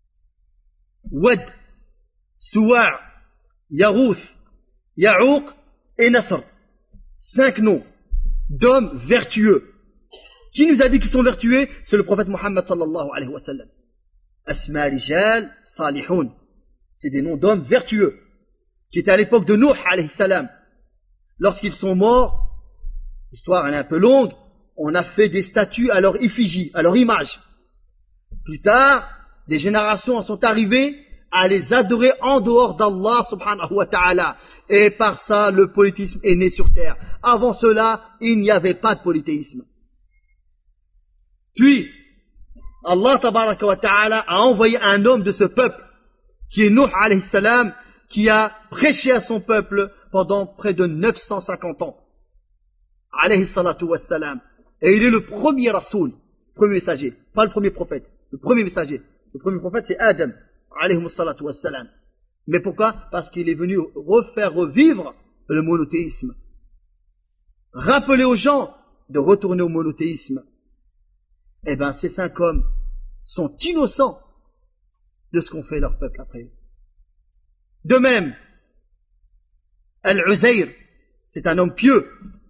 Speaker 1: Wad, Suwa', Yarouth, Ya'ouq et Nasr. 5 noms d'hommes vertueux. Qui nous a dit qu'ils sont vertueux? C'est le prophète Mohammed sallallahu alayhi wa sallam. Asma rijal salihun. C'est des noms d'hommes vertueux qui étaient à l'époque de Nuh alayhi salam. Lorsqu'ils sont morts, l'histoire elle est un peu longue, on a fait des statues à leur effigie, à leur image. Plus tard, des générations en sont arrivées à les adorer en dehors d'Allah subhanahu wa ta'ala. Et par ça, le polythéisme est né sur terre. Avant cela, il n'y avait pas de polythéisme. Puis, Allah tabaraka wa ta'ala a envoyé un homme de ce peuple, qui est Nuh alayhi salam, qui a prêché à son peuple pendant près de 950 ans. Alayhi salatu wa salam. Et il est le premier rasoul, premier messager, pas le premier prophète, le premier messager. Le premier prophète c'est Adam, alayhi salatu wa salam. Mais pourquoi? Parce qu'il est venu refaire revivre le monothéisme. Rappeler aux gens de retourner au monothéisme. Eh bien, ces 5 hommes sont innocents de ce qu'ont fait leur peuple après eux. De même, Al-Uzayr, c'est un homme pieux.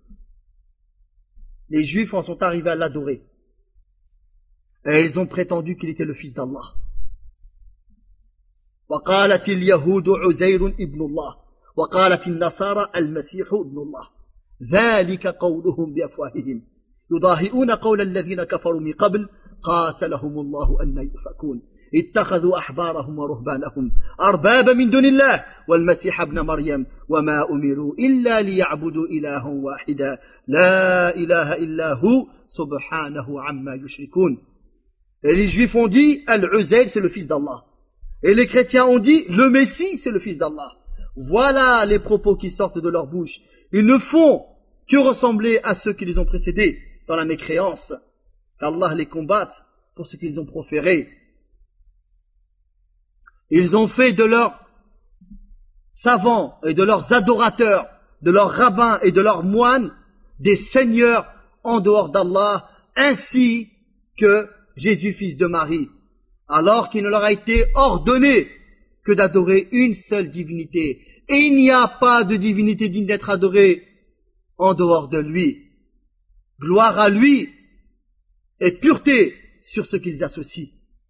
Speaker 1: Les Juifs en sont arrivés à l'adorer. Et ils ont prétendu qu'il était le fils d'Allah. وقالت اليهود عزير ابن الله وقالت النصارى المسيح ابن الله ذلك قولهم بأفواههم يضاهئون قول الذين كفروا من قبل قاتلهم الله أن يؤفكون اتخذوا أحبارهم ورهبانهم أربابا من دون الله والمسيح ابن مريم وما أمروا إلا ليعبدوا إلها واحدا لا إله إلا هو سبحانه عما يشركون. Et les Juifs ont dit Al-Uzayr c'est le fils d'Allah. Et les chrétiens ont dit, le Messie, c'est le fils d'Allah. Voilà les propos qui sortent de leur bouche. Ils ne font que ressembler à ceux qui les ont précédés dans la mécréance. Qu'Allah les combatte pour ce qu'ils ont proféré. Ils ont fait de leurs savants et de leurs adorateurs, de leurs rabbins et de leurs moines, des seigneurs en dehors d'Allah, ainsi que Jésus, fils de Marie. Alors qu'il ne leur a été ordonné que d'adorer une seule divinité. Et il n'y a pas de divinité digne d'être adorée en dehors de lui. Gloire à lui et pureté sur ce qu'ils associent.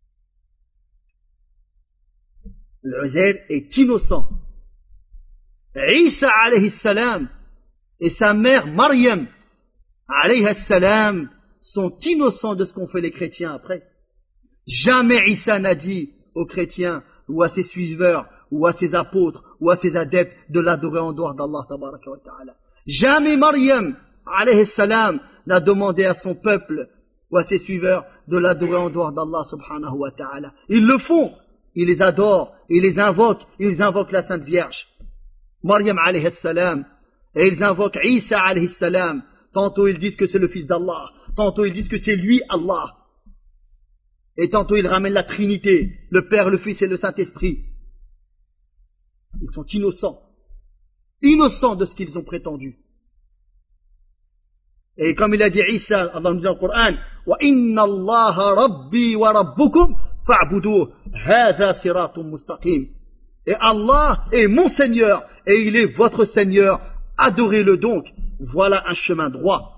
Speaker 1: L'Uzayr est innocent. Isa alayhi salam et sa mère Maryam alayhi salam sont innocents de ce qu'ont fait les chrétiens après. Jamais Isa n'a dit aux chrétiens ou à ses suiveurs ou à ses apôtres ou à ses adeptes de l'adorer en dehors d'Allah tabaraka wa ta'ala. Jamais Maryam alayhi salam n'a demandé à son peuple ou à ses suiveurs de l'adorer en dehors d'Allah subhanahu wa ta'ala. Ils le font, ils les adorent, ils les invoquent la Sainte Vierge. Maryam alayhi salam, et ils invoquent Isa alayhi salam. Tantôt ils disent que c'est le fils d'Allah, tantôt ils disent que c'est lui Allah. Et tantôt ils ramènent la Trinité, le Père, le Fils et le Saint-Esprit. Ils sont innocents de ce qu'ils ont prétendu. Et comme il a dit Isa, Allah nous dit dans le Coran, wa inna Allah rabbi wa rabbukum fa'buduh, hadha siratun mustaqim. Et Allah est mon Seigneur et il est votre Seigneur, adorez-le donc. Voilà un chemin droit.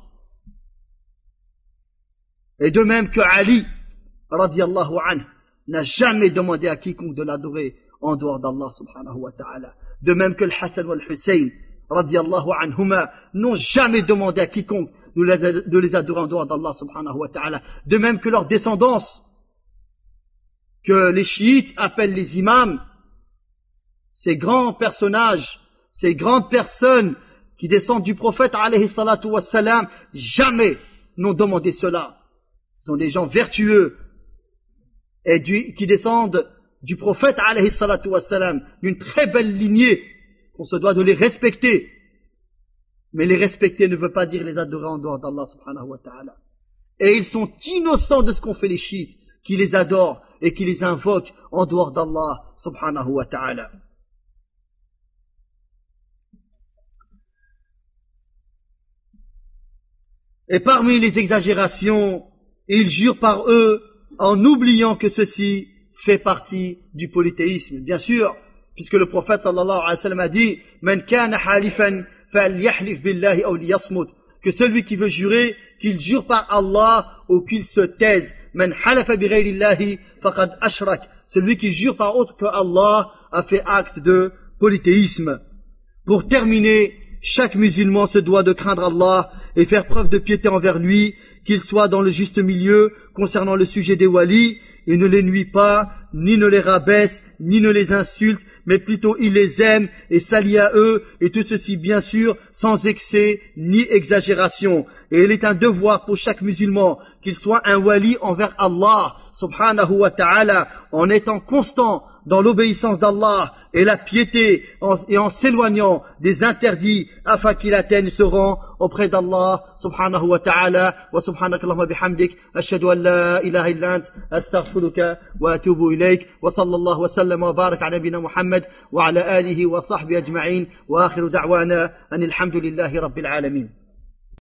Speaker 1: Et de même que Ali radiyallahu anhu n'a jamais demandé à quiconque de l'adorer en dehors d'Allah subhanahu wa ta'ala. De même que le Hassan ou le Hussein radiyallahu anhuma n'ont jamais demandé à quiconque de les adorer en dehors d'Allah subhanahu wa ta'ala. De même que leur descendance, que les chiites appellent les imams, ces grands personnages, ces grandes personnes qui descendent du prophète alayhi salatu wa salam, jamais n'ont demandé cela. Ce sont des gens vertueux et qui descendent du prophète alayhi salatu wa salam, d'une très belle lignée, qu'on se doit de les respecter. Mais les respecter ne veut pas dire les adorer en dehors d'Allah subhanahu wa ta'ala. Et ils sont innocents de ce qu'ont fait les chiites, qui les adorent et qui les invoquent en dehors d'Allah subhanahu wa ta'ala. Et parmi les exagérations, ils jurent par eux en oubliant que ceci fait partie du polythéisme. Bien sûr, puisque le prophète sallallahu alayhi wa sallam a dit « Man kana halifan فَلْيَحْلِفْ بِاللَّهِ أَوْ لِيَصْمُتْ. Que celui qui veut jurer, qu'il jure par Allah ou qu'il se taise. Man halafa bi ghayrillahi faqad ashrak. Celui qui jure par autre que Allah a fait acte de polythéisme. Pour terminer, chaque musulman se doit de craindre Allah et faire preuve de piété envers lui, qu'il soit dans le juste milieu concernant le sujet des walis, et ne les nuit pas, ni ne les rabaisse, ni ne les insulte, mais plutôt il les aime et s'allie à eux, et tout ceci bien sûr sans excès ni exagération. Et il est un devoir pour chaque musulman qu'il soit un wali envers Allah subhanahu wa ta'ala, en étant constant dans l'obéissance d'Allah et la piété, et en s'éloignant des interdits afin qu'il atteigne ce rang auprès d'Allah subhanahu wa ta'ala. Wa subhanakallahumma bihamdik ashhadu an la ilaha illa ant astaghfiruka wa atubu ilayk wa sallallahu wa sallam wa barak ala nabiyyina Muhammad wa ala alihi wa sahbihi ajma'in wa akhiru da'wana anil hamdulillahi rabbil alamin.